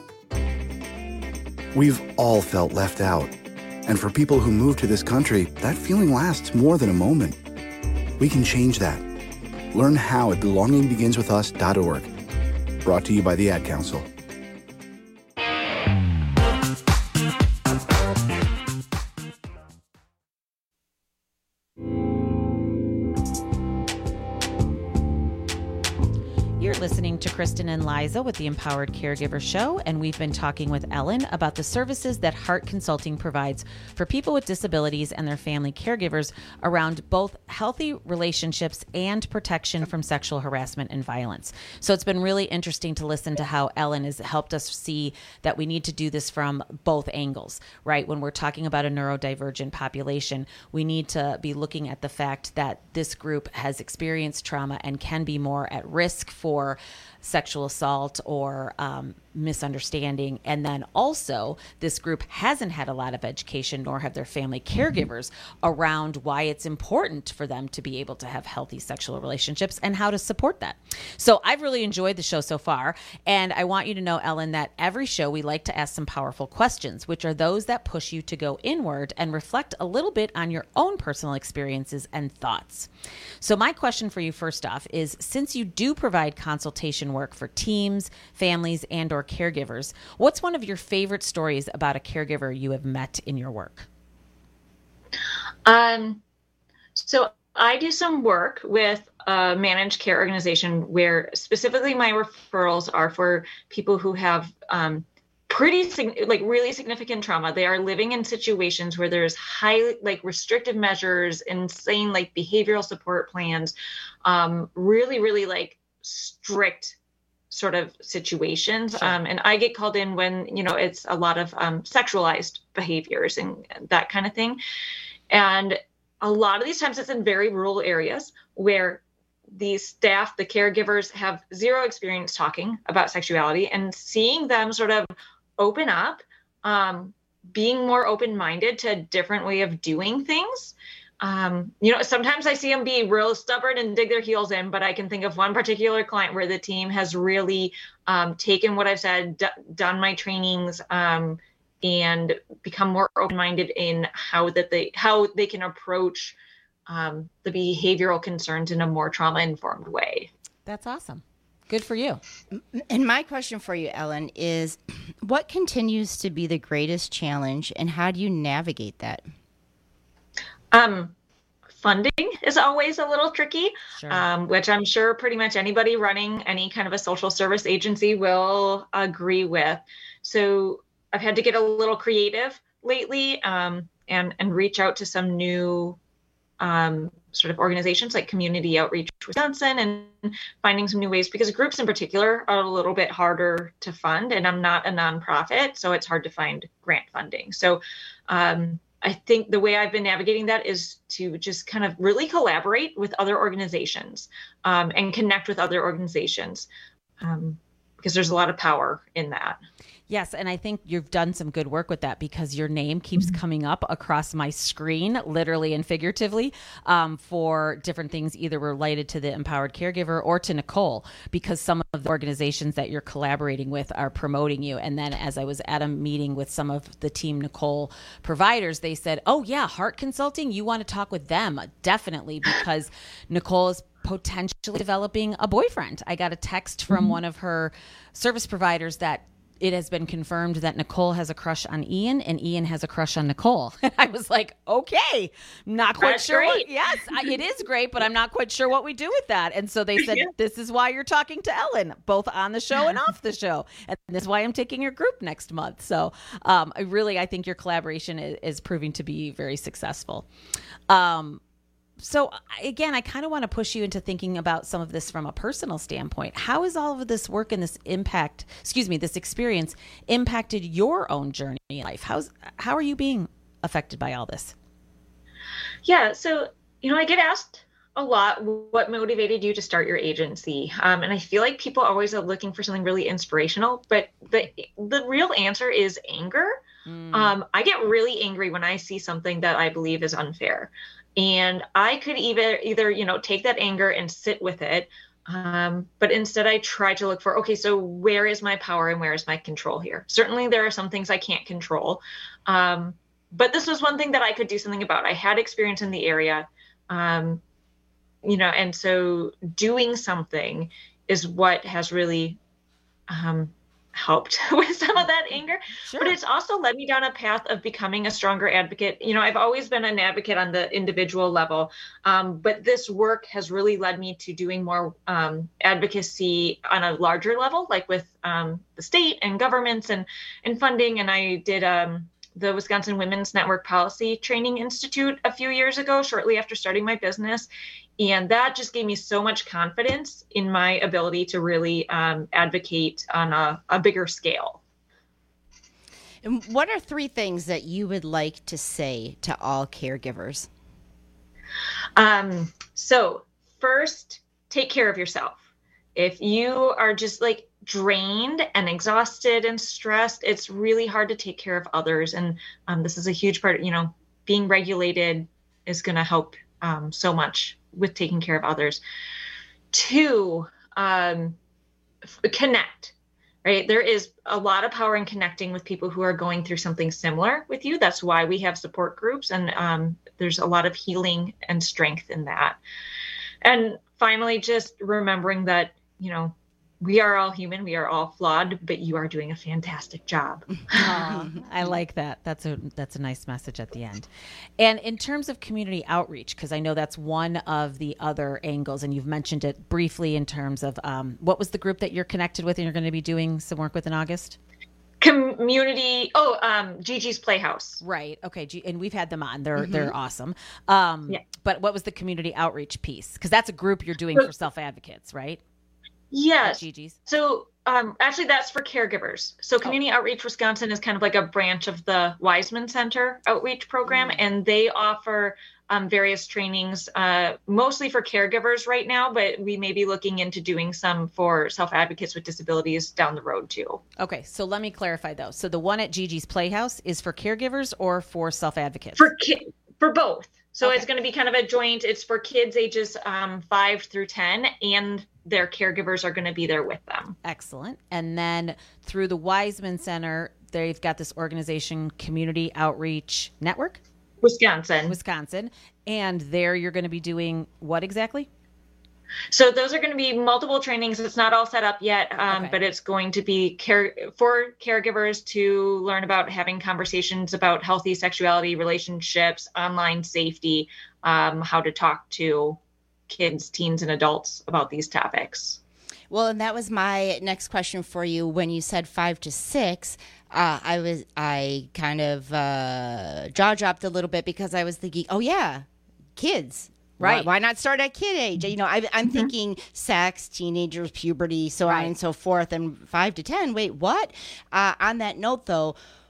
[SPEAKER 26] We've all felt left out. And for people who move to this country, that feeling lasts more than a moment. We can change that. Learn how at belonging begins with us dot org. Brought to you by the Ad Council.
[SPEAKER 2] You're listening to Kristen and Liza with the Empowered Caregiver Show, and we've been talking with Ellen about the services that Heart Consulting provides for people with disabilities and their family caregivers around both healthy relationships and protection from sexual harassment and violence. So it's been really interesting to listen to how Ellen has helped us see that we need to do this from both angles, right? When we're talking about a neurodivergent population, we need to be looking at the fact that this group has experienced trauma and can be more at risk for sexual assault or um, misunderstanding. And then also this group hasn't had a lot of education, nor have their family caregivers around why it's important for them to be able to have healthy sexual relationships and how to support that. So I've really enjoyed the show so far. And I want you to know, Ellen, that every show we like to ask some powerful questions, which are those that push you to go inward and reflect a little bit on your own personal experiences and thoughts. So my question for you first off is, since you do provide consultation work for teams, families, and or caregivers, what's one of your favorite stories about a caregiver you have met in your work?
[SPEAKER 30] Um, so I do some work with a managed care organization where specifically my referrals are for people who have um, pretty, like really significant trauma. They are living in situations where there's high, like restrictive measures, insane, like behavioral support plans, um, really, really like strict sort of situations. Sure. Um, and I get called in when, you know, it's a lot of um, sexualized behaviors and that kind of thing. And a lot of these times it's in very rural areas where the staff, the caregivers have zero experience talking about sexuality, and seeing them sort of open up, um, being more open-minded to a different way of doing things. Um, you know, sometimes I see them be real stubborn and dig their heels in, but I can think of one particular client where the team has really um, taken what I've said, d- done my trainings, um, and become more open-minded in how that they how they can approach um, the behavioral concerns in a more trauma-informed way.
[SPEAKER 2] That's awesome. Good for you.
[SPEAKER 3] And my question for you, Ellen, is what continues to be the greatest challenge, and how do you navigate that?
[SPEAKER 30] Um, funding is always a little tricky,
[SPEAKER 2] sure.
[SPEAKER 30] um, which I'm sure pretty much anybody running any kind of a social service agency will agree with. So I've had to get a little creative lately, um, and, and reach out to some new um, sort of organizations like Community Outreach Wisconsin, and finding some new ways, because groups in particular are a little bit harder to fund, and I'm not a nonprofit, so it's hard to find grant funding. So um, I think the way I've been navigating that is to just kind of really collaborate with other organizations, um, and connect with other organizations, um, because there's a lot of power in that.
[SPEAKER 2] Yes, and I think you've done some good work with that, because your name keeps coming up across my screen, literally and figuratively, um, for different things either related to the empowered caregiver or to Nicole, because some of the organizations that you're collaborating with are promoting you. And then as I was at a meeting with some of the Team Nicole providers, they said, oh yeah, Heart Consulting, you want to talk with them? Definitely, because Nicole is potentially developing a boyfriend. I got a text from mm-hmm. one of her service providers that it has been confirmed that Nicole has a crush on Ian and Ian has a crush on Nicole. I was like, okay, not quite
[SPEAKER 30] That's
[SPEAKER 2] sure.
[SPEAKER 30] great.
[SPEAKER 2] What, yes, I, it is great, but I'm not quite sure what we do with that. And so they said, yeah. This is why you're talking to Ellen, both on the show and off the show. And this is why I'm taking your group next month. So um, I really, I think your collaboration is, is proving to be very successful. Um, So again, I kind of want to push you into thinking about some of this from a personal standpoint. How has all of this work and this impact, excuse me, this experience impacted your own journey in life? How's, how are you being affected by all this?
[SPEAKER 30] Yeah. So, you know, I get asked a lot, what motivated you to start your agency? Um, and I feel like people always are looking for something really inspirational, but the, the real answer is anger. Mm. Um, I get really angry when I see something that I believe is unfair. And I could either, either, you know, take that anger and sit with it. Um, but instead I try to look for, okay, so where is my power and where is my control here? Certainly there are some things I can't control. Um, but this was one thing that I could do something about. I had experience in the area, um, you know, and so doing something is what has really, um, helped with some of that anger, sure. But it's also led me down a path of becoming a stronger advocate. You know, I've always been an advocate on the individual level, um, but this work has really led me to doing more um, advocacy on a larger level, like with um, the state and governments and, and funding. And I did um, the Wisconsin Women's Network Policy Training Institute a few years ago, shortly after starting my business. And that just gave me so much confidence in my ability to really um, advocate on a, a bigger scale.
[SPEAKER 3] And what are three things that you would like to say to all caregivers?
[SPEAKER 30] Um, so first, take care of yourself. If you are just like, drained and exhausted and stressed, it's really hard to take care of others. And um, this is a huge part, you know, being regulated is going to help um, so much with taking care of others. Two, um, f- connect, right? There is a lot of power in connecting with people who are going through something similar with you. That's why we have support groups, and um, there's a lot of healing and strength in that. And finally, just remembering that, you know, we are all human. We are all flawed, but you are doing a fantastic job.
[SPEAKER 2] Aw, I like that. That's a that's a nice message at the end. And in terms of community outreach, because I know that's one of the other angles, and you've mentioned it briefly in terms of um, what was the group that you're connected with and you're going to be doing some work with in August?
[SPEAKER 30] Community. Oh, um, Gigi's Playhouse.
[SPEAKER 2] Right. Okay. G- and we've had them on. They're
[SPEAKER 30] Mhm.
[SPEAKER 2] they're awesome. Um,
[SPEAKER 30] Yeah.
[SPEAKER 2] But what was the community outreach piece? Because that's a group you're doing for self advocates, right?
[SPEAKER 30] Yes.
[SPEAKER 2] Gigi's.
[SPEAKER 30] So um, actually, that's for caregivers. So Community Outreach Wisconsin is kind of like a branch of the Wiseman Center outreach program, and they offer um, various trainings, uh, mostly for caregivers right now, but we may be looking into doing some for self-advocates with disabilities down the road too.
[SPEAKER 2] Okay. So let me clarify though. So the one at Gigi's Playhouse is for caregivers or for self advocates?
[SPEAKER 30] For ki- for both. So
[SPEAKER 2] Okay.
[SPEAKER 30] it's going to be kind of a joint. It's for kids ages um, five through ten, and their caregivers are going to be there with them.
[SPEAKER 2] Excellent. And then through the Wiseman Center, they've got this organization, Community Outreach Network?
[SPEAKER 30] Wisconsin.
[SPEAKER 2] Wisconsin. And there you're going to be doing what exactly?
[SPEAKER 30] So those are going to be multiple trainings. It's not all set up yet, um,
[SPEAKER 2] Okay.
[SPEAKER 30] but it's going to be care for caregivers to learn about having conversations about healthy sexuality, relationships, online safety, um, how to talk to kids, teens, and adults about these topics.
[SPEAKER 3] Well, and that was my next question for you. When you said five to six, uh, I was I kind of uh, jaw dropped a little bit because I was thinking, oh yeah, kids.
[SPEAKER 2] Right.
[SPEAKER 3] Why, why not start at kid age? You know, I, I'm thinking sex, teenagers, puberty, so on and so forth, and five to ten. Wait, what? Uh, on that note, though,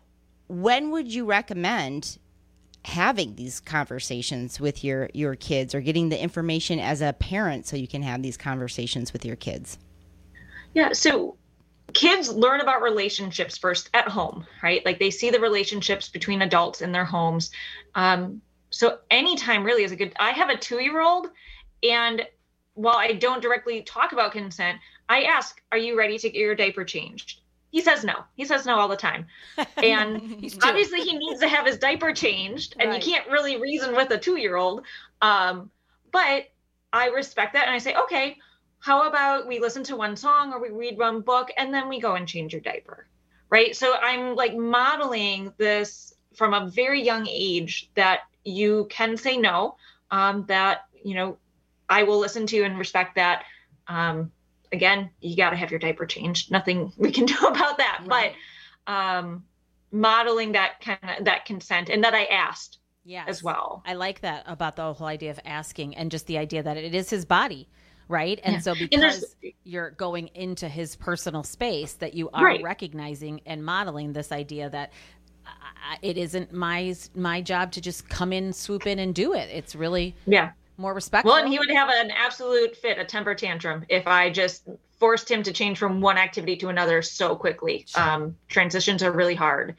[SPEAKER 3] when would you recommend having these conversations with your your kids, or getting the information as a parent so you can have these conversations with your kids?
[SPEAKER 30] Yeah, so kids learn about relationships first at home, right? Like they see the relationships between adults in their homes. Um, so anytime really is a good, I have a two-year-old, and while I don't directly talk about consent, I ask, are you ready to get your diaper changed? He says no. He says no all the time. And obviously he needs to have his diaper changed, and
[SPEAKER 2] Right.
[SPEAKER 30] you can't really reason with a two-year-old. Um, but I respect that, and I say, okay, how about we listen to one song or we read one book and then we go and change your diaper, right? So I'm like modeling this from a very young age that you can say no, um, that, you know, I will listen to and respect that. Um, again, you got to have your diaper changed. Nothing we can do about that,
[SPEAKER 2] Right.
[SPEAKER 30] but um, modeling that kind of that consent, and that I asked
[SPEAKER 2] Yes.
[SPEAKER 30] as well.
[SPEAKER 2] I like that about the whole idea of asking, and just the idea that it is his body, right? And
[SPEAKER 30] Yeah.
[SPEAKER 2] so
[SPEAKER 30] And there's-
[SPEAKER 2] because you're going into his personal space, that you are
[SPEAKER 30] Right.
[SPEAKER 2] recognizing and modeling this idea that uh, it isn't my my job to just come in, swoop in, and do it. It's really
[SPEAKER 30] Yeah.
[SPEAKER 2] more respectful.
[SPEAKER 30] Well, and he would have an absolute fit, a temper tantrum, if I just forced him to change from one activity to another so quickly. Um, transitions are really hard.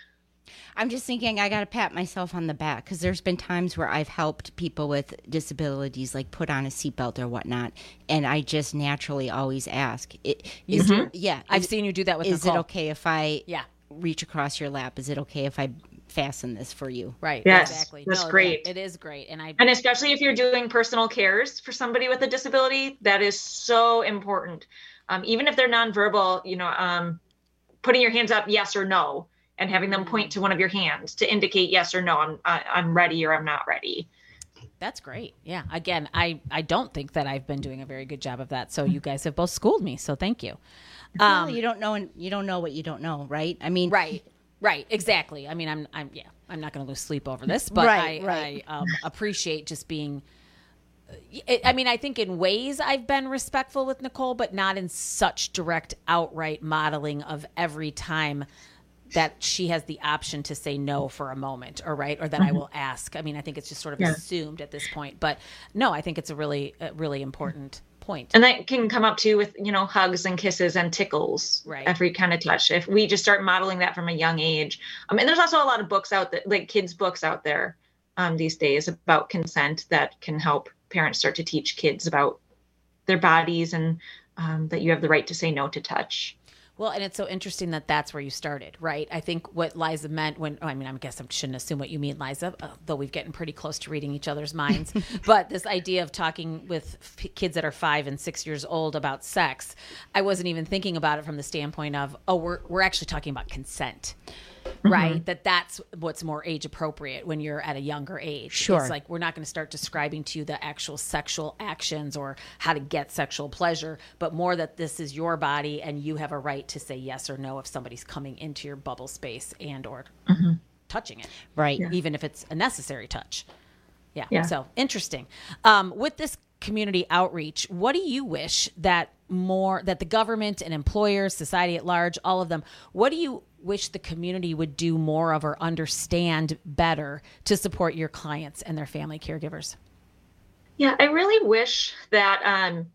[SPEAKER 3] I'm just thinking I got to pat myself on the back because there's been times where I've helped people with disabilities, like put on a seatbelt or whatnot, and I just naturally always ask, it,
[SPEAKER 2] You
[SPEAKER 3] is
[SPEAKER 2] do?
[SPEAKER 3] it, yeah,
[SPEAKER 2] I've
[SPEAKER 3] is-
[SPEAKER 2] seen you do that with
[SPEAKER 3] Is
[SPEAKER 2] Nicole.
[SPEAKER 3] it okay if I
[SPEAKER 2] Yeah.
[SPEAKER 3] reach across your lap? Is it okay if I fasten this for you?
[SPEAKER 2] Right.
[SPEAKER 30] Yes,
[SPEAKER 2] Exactly.
[SPEAKER 30] that's
[SPEAKER 2] No,
[SPEAKER 30] great.
[SPEAKER 2] that- it is great, and I
[SPEAKER 30] And especially if you're doing personal cares for somebody with a disability, that is so important. Um, even if they're nonverbal, you know, um, putting your hands up, yes or no, and having them point to one of your hands to indicate yes or no, I'm I, I'm ready or I'm not ready.
[SPEAKER 2] That's great. Yeah. Again, I, I don't think that I've been doing a very good job of that. So you guys have both schooled me. So thank you.
[SPEAKER 3] Um, you don't know, you don't know what you don't know, right? I mean,
[SPEAKER 2] right, right, exactly. I mean, I'm, I'm, yeah, I'm not going to lose sleep over this, but
[SPEAKER 3] Right,
[SPEAKER 2] I,
[SPEAKER 3] right.
[SPEAKER 2] I um, appreciate just being. I I mean, I think in ways I've been respectful with Nicole, but not in such direct, outright modeling of every time that she has the option to say no for a moment, or right, or that I will ask. I mean, I think it's just sort of
[SPEAKER 30] Yeah.
[SPEAKER 2] assumed at this point. But no, I think it's a really, a really important point.
[SPEAKER 30] And that can come up too with, you know, hugs and kisses and tickles,
[SPEAKER 2] right?
[SPEAKER 30] Every kind of touch. If we just start modeling that from a young age. Um, and there's also a lot of books out there, like kids books out there um, these days about consent that can help parents start to teach kids about their bodies and um, that you have the right to say no to touch.
[SPEAKER 2] Well, and it's so interesting that that's where you started, right? I think what Liza meant when, oh, I mean, I guess I shouldn't assume what you mean, Liza, uh, though we've gotten pretty close to reading each other's minds. But this idea of talking with f- kids that are five and six years old about sex, I wasn't even thinking about it from the standpoint of, oh, we're we're actually talking about consent. Mm-hmm. Right. That that's what's more age appropriate when you're at a younger age.
[SPEAKER 3] Sure.
[SPEAKER 2] It's like, we're not going to start describing to you the actual sexual actions or how to get sexual pleasure, but more that this is your body and you have a right to say yes or no if somebody's coming into your bubble space and or mm-hmm. touching it.
[SPEAKER 3] Right.
[SPEAKER 2] Yeah. Even if it's a necessary touch. Yeah.
[SPEAKER 30] yeah.
[SPEAKER 2] So interesting. Um, with this community outreach, what do you wish that more, that the government and employers, society at large, all of them, what do you wish the community would do more of or understand better to support your clients and their family caregivers?
[SPEAKER 30] Yeah, I really wish that um,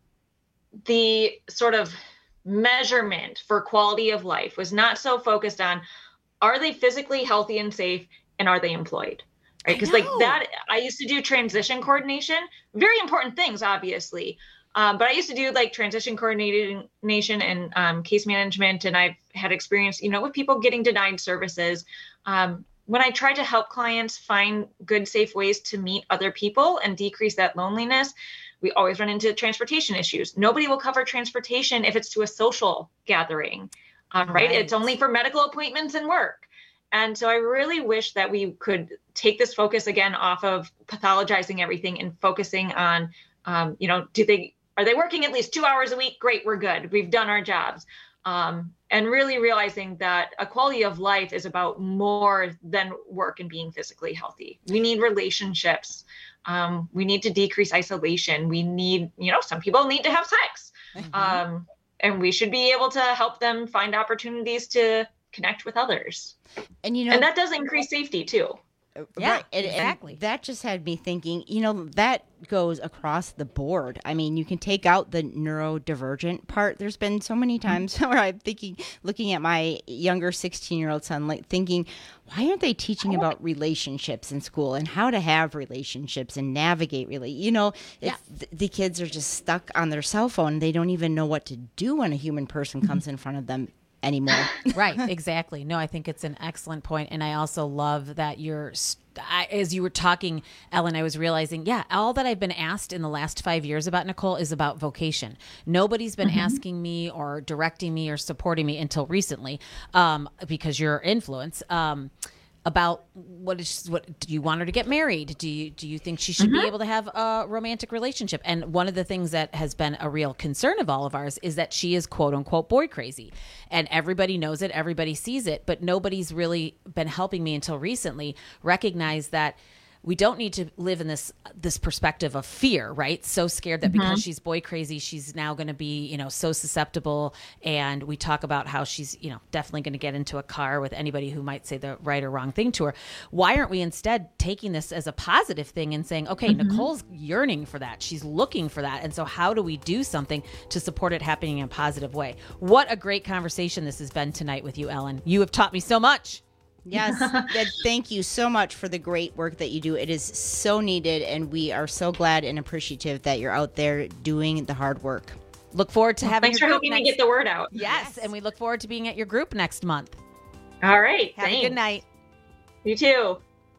[SPEAKER 30] the sort of measurement for quality of life was not so focused on, are they physically healthy and safe and are they employed? Right? Because like that, I used to do transition coordination, very important things, obviously. Um, but I used to do like transition coordination and um, case management. And I've had experience, you know, with people getting denied services. Um, when I try to help clients find good, safe ways to meet other people and decrease that loneliness, we always run into transportation issues. Nobody will cover transportation if it's to a social gathering, um, right? right? It's only for medical appointments and work. And so I really wish that we could take this focus again off of pathologizing everything and focusing on, um, you know, do they, are they working at least two hours a week? Great, we're good. We've done our jobs. Um, and really realizing that a quality of life is about more than work and being physically healthy. We need relationships. Um, we need to decrease isolation. We need, you know, some people need to have sex. Mm-hmm. Um, and we should be able to help them find opportunities to connect with others.
[SPEAKER 3] And, you know,
[SPEAKER 30] and that does increase safety too.
[SPEAKER 2] Yeah,
[SPEAKER 3] right. and,
[SPEAKER 2] exactly.
[SPEAKER 3] And that just had me thinking, you know, that goes across the board. I mean, you can take out the neurodivergent part. There's been so many times where I'm thinking, looking at my younger sixteen-year-old son, like thinking, why aren't they teaching about relationships in school and how to have relationships and navigate really? You know, yeah. th- the kids are just stuck on their cell phone. They don't even know what to do when a human person comes in front of them anymore.
[SPEAKER 2] Right, exactly. No, I think it's an excellent point. And I also love that you're, I, as you were talking, Ellen, I was realizing, yeah, all that I've been asked in the last five years about Nicole is about vocation. Nobody's been mm-hmm. asking me or directing me or supporting me until recently, um, because your influence, um, about what is what do you want her to get married? Do you do you think she should mm-hmm. be able to have a romantic relationship? And one of the things that has been a real concern of all of ours is that she is quote unquote boy crazy, and everybody knows it, everybody sees it, but nobody's really been helping me until recently recognize that we don't need to live in this this perspective of fear, right? So scared that mm-hmm. because she's boy crazy, she's now going to be, you know, so susceptible. And we talk about how she's, you know, definitely going to get into a car with anybody who might say the right or wrong thing to her. Why aren't we instead taking this as a positive thing and saying, okay, mm-hmm. Nicole's yearning for that. She's looking for that. And so how do we do something to support it happening in a positive way? What a great conversation this has been tonight with you, Ellen. You have taught me so much.
[SPEAKER 3] Yes. Thank you so much for the great work that you do. It is so needed, and we are so glad and appreciative that you're out there doing the hard work.
[SPEAKER 2] Look forward to
[SPEAKER 30] well,
[SPEAKER 2] having
[SPEAKER 30] thanks
[SPEAKER 2] your
[SPEAKER 30] for
[SPEAKER 2] group
[SPEAKER 30] helping
[SPEAKER 2] next...
[SPEAKER 30] me get the word out.
[SPEAKER 2] Yes, yes, and we look forward to being at your group next month.
[SPEAKER 30] All right.
[SPEAKER 2] Have
[SPEAKER 30] thanks.
[SPEAKER 2] a good night.
[SPEAKER 30] You too.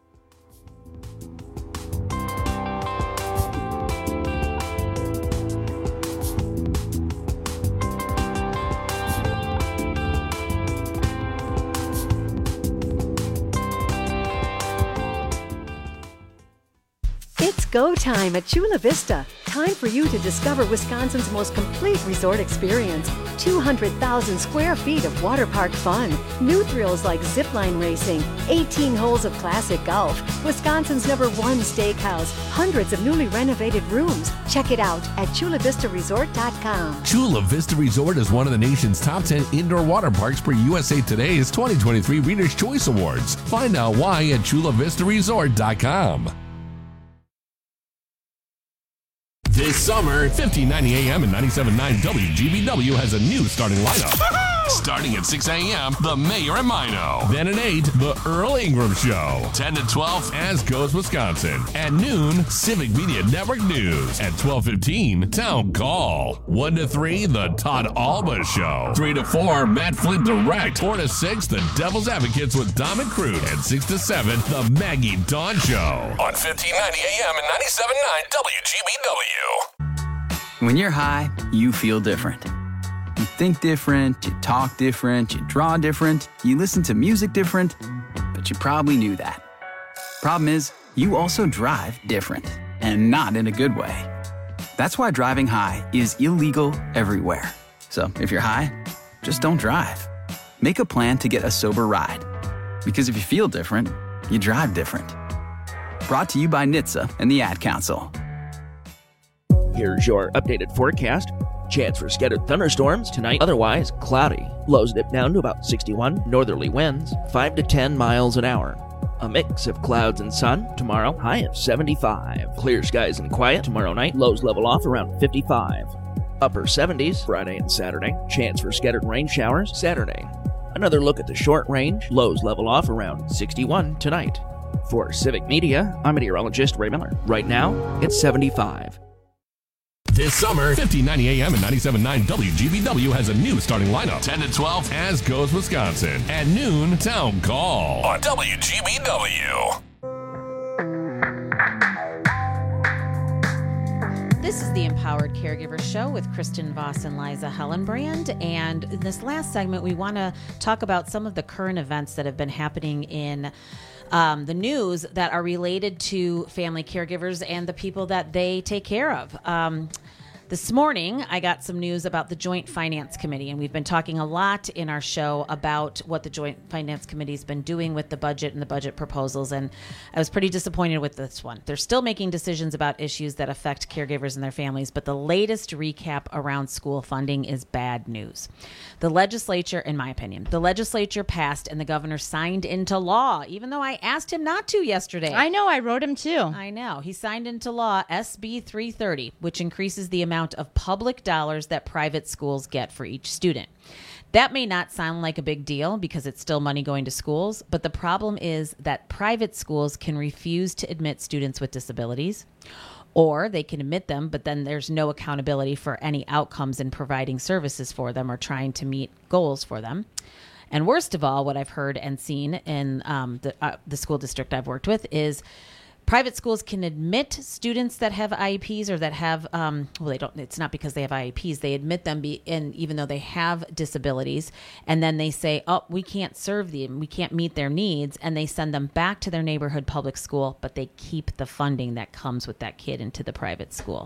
[SPEAKER 1] It's go time at Chula Vista. Time for you to discover Wisconsin's most complete resort experience. two hundred thousand square feet of water park fun. New thrills like zipline racing. eighteen holes of classic golf. Wisconsin's number one steakhouse. Hundreds of newly renovated rooms. Check it out at chula vista resort dot com.
[SPEAKER 7] Chula Vista Resort is one of the nation's top ten indoor water parks per U S A Today's twenty twenty-three Reader's Choice Awards. Find out why at chula vista resort dot com. This summer, fifteen ninety A M and ninety-seven point nine W G B W has a new starting lineup. Starting at six a.m., The Mayor and Mino. Then at eight, The Earl Ingram Show. ten to twelve, As Goes Wisconsin. At noon, Civic Media Network News. At twelve fifteen, Town Call. one to three, The Todd Alba Show. three to four, Matt Flint Direct. four to six, The Devil's Advocates with Dom and Crute. And six to seven, The Maggie Dawn Show. On fifteen ninety A M and ninety-seven point nine W G B W.
[SPEAKER 14] When you're high, you feel different. You think different, you talk different, you draw different, you listen to music different, but you probably knew that. Problem is, you also drive different, and not in a good way. That's why driving high is illegal everywhere. So if you're high, just don't drive. Make a plan to get a sober ride. Because if you feel different, you drive different. Brought to you by N H T S A and the Ad Council.
[SPEAKER 28] Here's your updated forecast. Chance for scattered thunderstorms tonight, otherwise cloudy. Lows dip down to about sixty-one, northerly winds, five to ten miles an hour. A mix of clouds and sun tomorrow, high of seventy-five. Clear skies and quiet tomorrow night, lows level off around fifty-five. Upper seventies Friday and Saturday, chance for scattered rain showers Saturday. Another look at the short range, lows level off around sixty-one tonight. For Civic Media, I'm meteorologist Ray Miller. Right now, it's seventy-five.
[SPEAKER 7] This summer, fifteen ninety A M and ninety-seven point nine W G B W has a new starting lineup. ten to twelve, As Goes Wisconsin. At noon, Town Call. On W G B W.
[SPEAKER 2] This is the Empowered Caregiver Show with Kristen Voss and Liza Hellenbrand. And in this last segment, we want to talk about some of the current events that have been happening in um, the news that are related to family caregivers and the people that they take care of. Um, This morning, I got some news about the Joint Finance Committee, and we've been talking a lot in our show about what the Joint Finance Committee has been doing with the budget and the budget proposals, and I was pretty disappointed with this one. They're still making decisions about issues that affect caregivers and their families, but the latest recap around school funding is bad news. The legislature, in my opinion, the legislature passed and the governor signed into law, even though I asked him not to yesterday.
[SPEAKER 3] I know, I wrote him too.
[SPEAKER 2] I know. He signed into law S B three thirty, which increases the amount of public dollars that private schools get for each student. That may not sound like a big deal because it's still money going to schools, but the problem is that private schools can refuse to admit students with disabilities, or they can admit them, but then there's no accountability for any outcomes in providing services for them or trying to meet goals for them. And worst of all, what I've heard and seen in um, the, uh, the school district I've worked with is private schools can admit students that have I E Ps or that have, um, well, they don't, it's not because they have I E Ps. They admit them be, in, even though they have disabilities. And then they say, oh, we can't serve them. We can't meet their needs. And they send them back to their neighborhood public school, but they keep the funding that comes with that kid into the private school.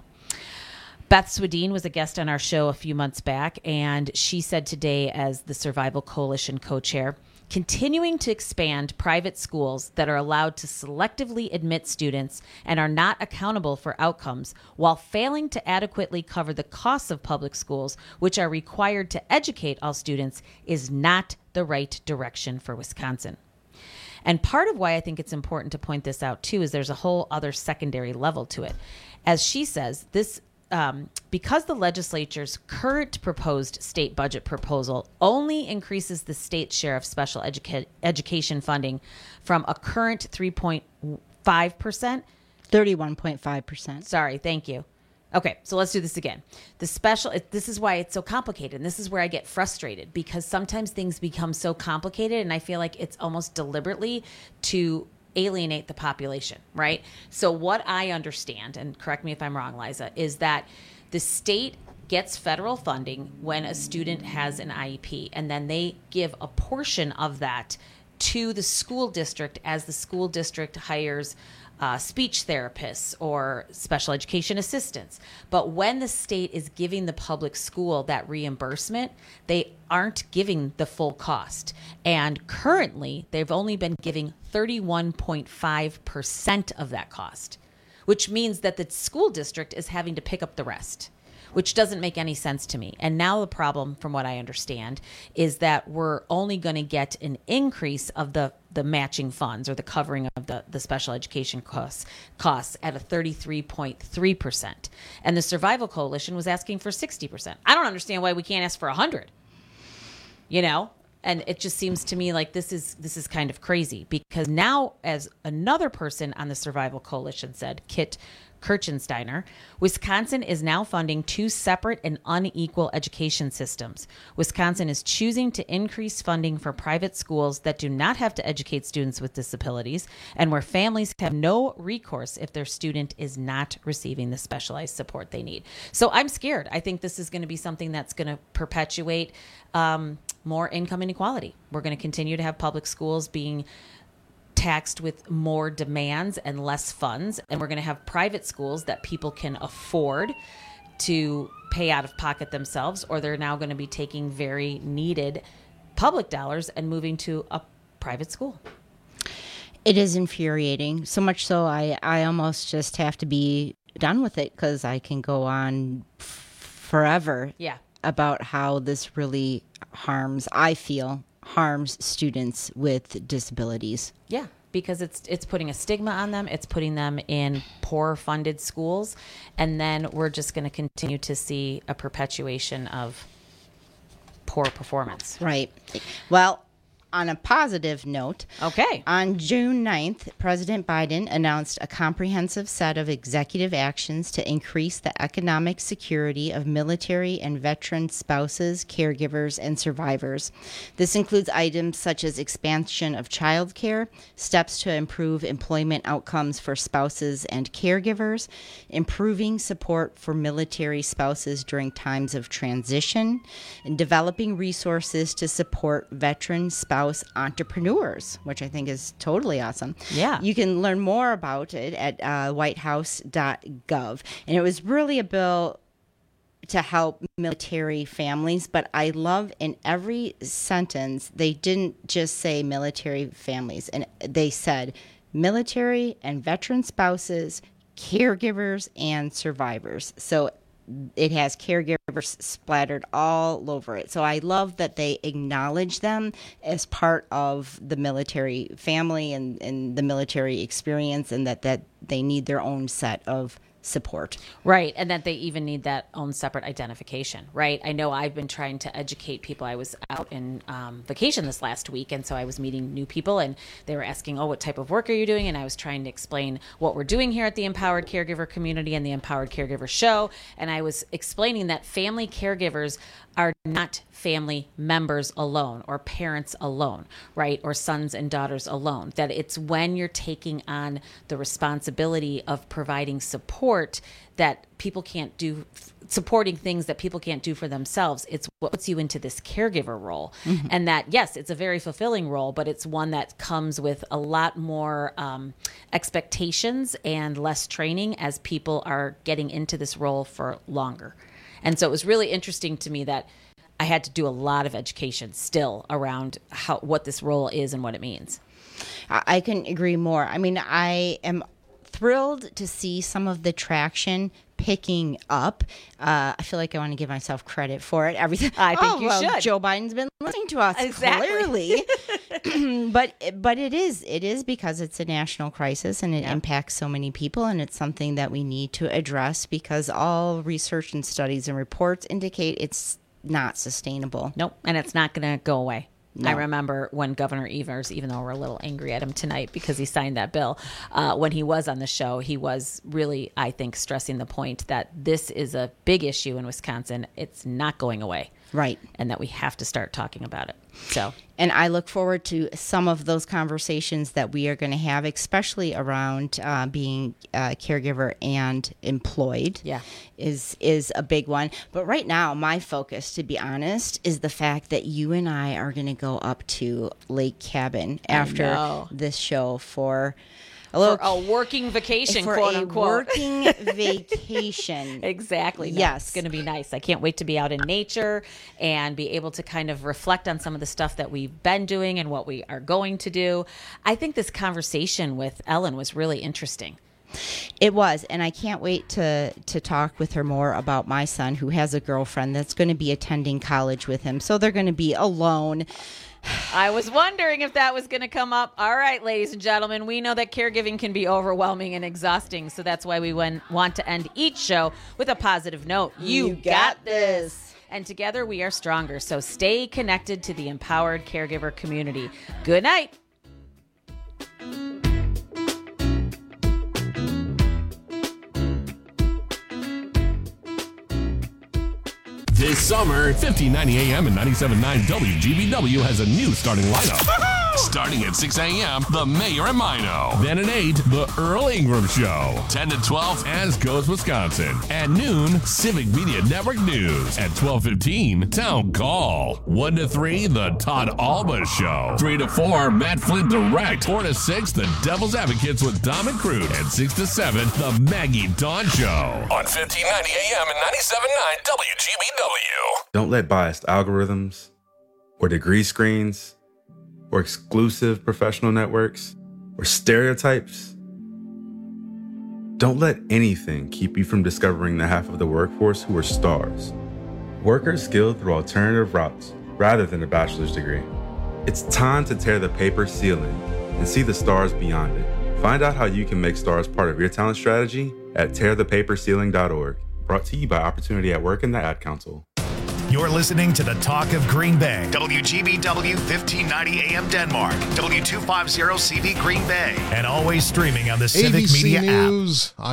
[SPEAKER 2] Beth Swedeen was a guest on our show a few months back, and she said today, as the Survival Coalition co-chair, continuing to expand private schools that are allowed to selectively admit students and are not accountable for outcomes while failing to adequately cover the costs of public schools, which are required to educate all students, is not the right direction for Wisconsin. And part of why I think it's important to point this out, too, is there's a whole other secondary level to it. As she says, this Um, because the legislature's current proposed state budget proposal only increases the state's share of special educa- education funding from a current three point five percent.
[SPEAKER 3] thirty-one point five percent.
[SPEAKER 2] Sorry, thank you. Okay, so let's do this again. The special, this is why it's so complicated, and this is where I get frustrated, because sometimes things become so complicated, and I feel like it's almost deliberately to alienate the population, right? So what I understand, and correct me if I'm wrong, Liza, is that the state gets federal funding when a student has an I E P, and then they give a portion of that to the school district as the school district hires uh, speech therapists or special education assistants. But when the state is giving the public school that reimbursement, they aren't giving the full cost. And currently, they've only been giving thirty-one point five percent of that cost, which means that the school district is having to pick up the rest, which doesn't make any sense to me. And now the problem, from what I understand, is that we're only going to get an increase of the the matching funds or the covering of the, the special education costs costs at a thirty-three point three percent. And the Survival Coalition was asking for sixty percent. I don't understand why we can't ask for one hundred. You know? And it just seems to me like this is this is kind of crazy, because now, as another person on the Survival Coalition said, Kit Kirchensteiner, Wisconsin is now funding two separate and unequal education systems. Wisconsin is choosing to increase funding for private schools that do not have to educate students with disabilities and where families have no recourse if their student is not receiving the specialized support they need. So I'm scared. I think this is going to be something that's going to perpetuate um, more income inequality. We're going to continue to have public schools being taxed with more demands and less funds, and we're going to have private schools that people can afford to pay out of pocket themselves, or they're now going to be taking very needed public dollars and moving to a private school.
[SPEAKER 3] It is infuriating, so much so I, I almost just have to be done with it, because I can go on f- forever
[SPEAKER 2] yeah.
[SPEAKER 3] about how this really harms, I feel, harms students with disabilities.
[SPEAKER 2] Yeah, because it's it's putting a stigma on them. It's putting them in poor funded schools. And then we're just going to continue to see a perpetuation of poor performance.
[SPEAKER 3] Right. Well, on a positive note,
[SPEAKER 2] okay.
[SPEAKER 3] On June ninth, President Biden announced a comprehensive set of executive actions to increase the economic security of military and veteran spouses, caregivers, and survivors. This includes items such as expansion of child care, steps to improve employment outcomes for spouses and caregivers, improving support for military spouses during times of transition, and developing resources to support veteran spouses entrepreneurs, which I think is totally awesome.
[SPEAKER 2] Yeah.
[SPEAKER 3] You can learn more about it at uh, white house dot gov. And it was really a bill to help military families, but I love in every sentence, they didn't just say military families, and they said military and veteran spouses, caregivers, and survivors. So it has caregivers splattered all over it. So I love that they acknowledge them as part of the military family and, and the military experience, and that, that they need their own set of support.
[SPEAKER 2] Right. And that they even need that own separate identification. Right. I know I've been trying to educate people. I was out in um, vacation this last week, and so I was meeting new people, and they were asking, oh, what type of work are you doing? And I was trying to explain what we're doing here at the Empowered Caregiver Community and the Empowered Caregiver Show. And I was explaining that family caregivers are not family members alone or parents alone, right? Or sons and daughters alone. That it's when you're taking on the responsibility of providing support that people can't do, supporting things that people can't do for themselves. It's what puts you into this caregiver role. Mm-hmm. And that, yes, it's a very fulfilling role, but it's one that comes with a lot more um, expectations and less training as people are getting into this role for longer. And so it was really interesting to me that I had to do a lot of education still around how what this role is and what it means.
[SPEAKER 3] I couldn't agree more. I mean, I am thrilled to see some of the traction picking up. Uh, I feel like I want to give myself credit for it. Everything.
[SPEAKER 2] I think
[SPEAKER 3] oh,
[SPEAKER 2] you
[SPEAKER 3] well,
[SPEAKER 2] should.
[SPEAKER 3] Joe Biden's been listening to us,
[SPEAKER 2] exactly.
[SPEAKER 3] Clearly. but but it is it is because it's a national crisis, and it yeah. impacts so many people, and it's something that we need to address, because all research and studies and reports indicate it's not sustainable.
[SPEAKER 2] Nope, and it's not going to go away.
[SPEAKER 3] No.
[SPEAKER 2] I remember when Governor Evers, even though we're a little angry at him tonight because he signed that bill, uh, when he was on the show, he was really, I think, stressing the point that this is a big issue in Wisconsin. It's not going away.
[SPEAKER 3] Right.
[SPEAKER 2] And that we have to start talking about it. So,
[SPEAKER 3] and I look forward to some of those conversations that we are going to have, especially around uh, being a caregiver and employed.
[SPEAKER 2] Yeah,
[SPEAKER 3] is is a big one. But right now, my focus, to be honest, is the fact that you and I are going to go up to Lake Cabin after this show for a little
[SPEAKER 2] for a working vacation,
[SPEAKER 3] for
[SPEAKER 2] quote
[SPEAKER 3] a
[SPEAKER 2] unquote.
[SPEAKER 3] working vacation.
[SPEAKER 2] Exactly. No,
[SPEAKER 3] yes,
[SPEAKER 2] it's going to be nice. I can't wait to be out in nature and be able to kind of reflect on some of the stuff that we've been doing and what we are going to do. I think this conversation with Ellen was really interesting
[SPEAKER 3] It was, and I can't wait to to talk with her more about my son, who has a girlfriend that's going to be attending college with him. So they're going to be alone.
[SPEAKER 2] I was wondering if that was going to come up. All right, ladies and gentlemen, we know that caregiving can be overwhelming and exhausting, so that's why we want to end each show with a positive note. You,
[SPEAKER 3] You got this.
[SPEAKER 2] And together we are stronger, so stay connected to the empowered caregiver community. Good night.
[SPEAKER 7] This summer, fifteen ninety A M and ninety-seven point nine W G B W has a new starting lineup. Starting at six A M, The Mayor and Mino. Then at eight, The Earl Ingram Show. ten to twelve, As Goes Wisconsin. At noon, Civic Media Network News. At twelve fifteen, Town Call. one to three, The Todd Alba Show. three to four, Matt Flint Direct. four to six, The Devil's Advocates with Dom and Crude. And six to seven, The Maggie Dawn Show. On fifteen ninety A M and ninety-seven point nine W G B W.
[SPEAKER 15] Don't let biased algorithms or degree screens or exclusive professional networks or stereotypes. Don't let anything keep you from discovering the half of the workforce who are stars. Workers skilled through alternative routes rather than a bachelor's degree. It's time to tear the paper ceiling and see the stars beyond it. Find out how you can make stars part of your talent strategy at tear the paper ceiling dot org. Brought to you by Opportunity at Work and the Ad Council.
[SPEAKER 16] You're listening to the Talk of Green Bay. W G B W fifteen ninety A M Denmark. W two fifty C V Green Bay. And always streaming on the Civic
[SPEAKER 4] A B C
[SPEAKER 16] Media app.
[SPEAKER 4] News.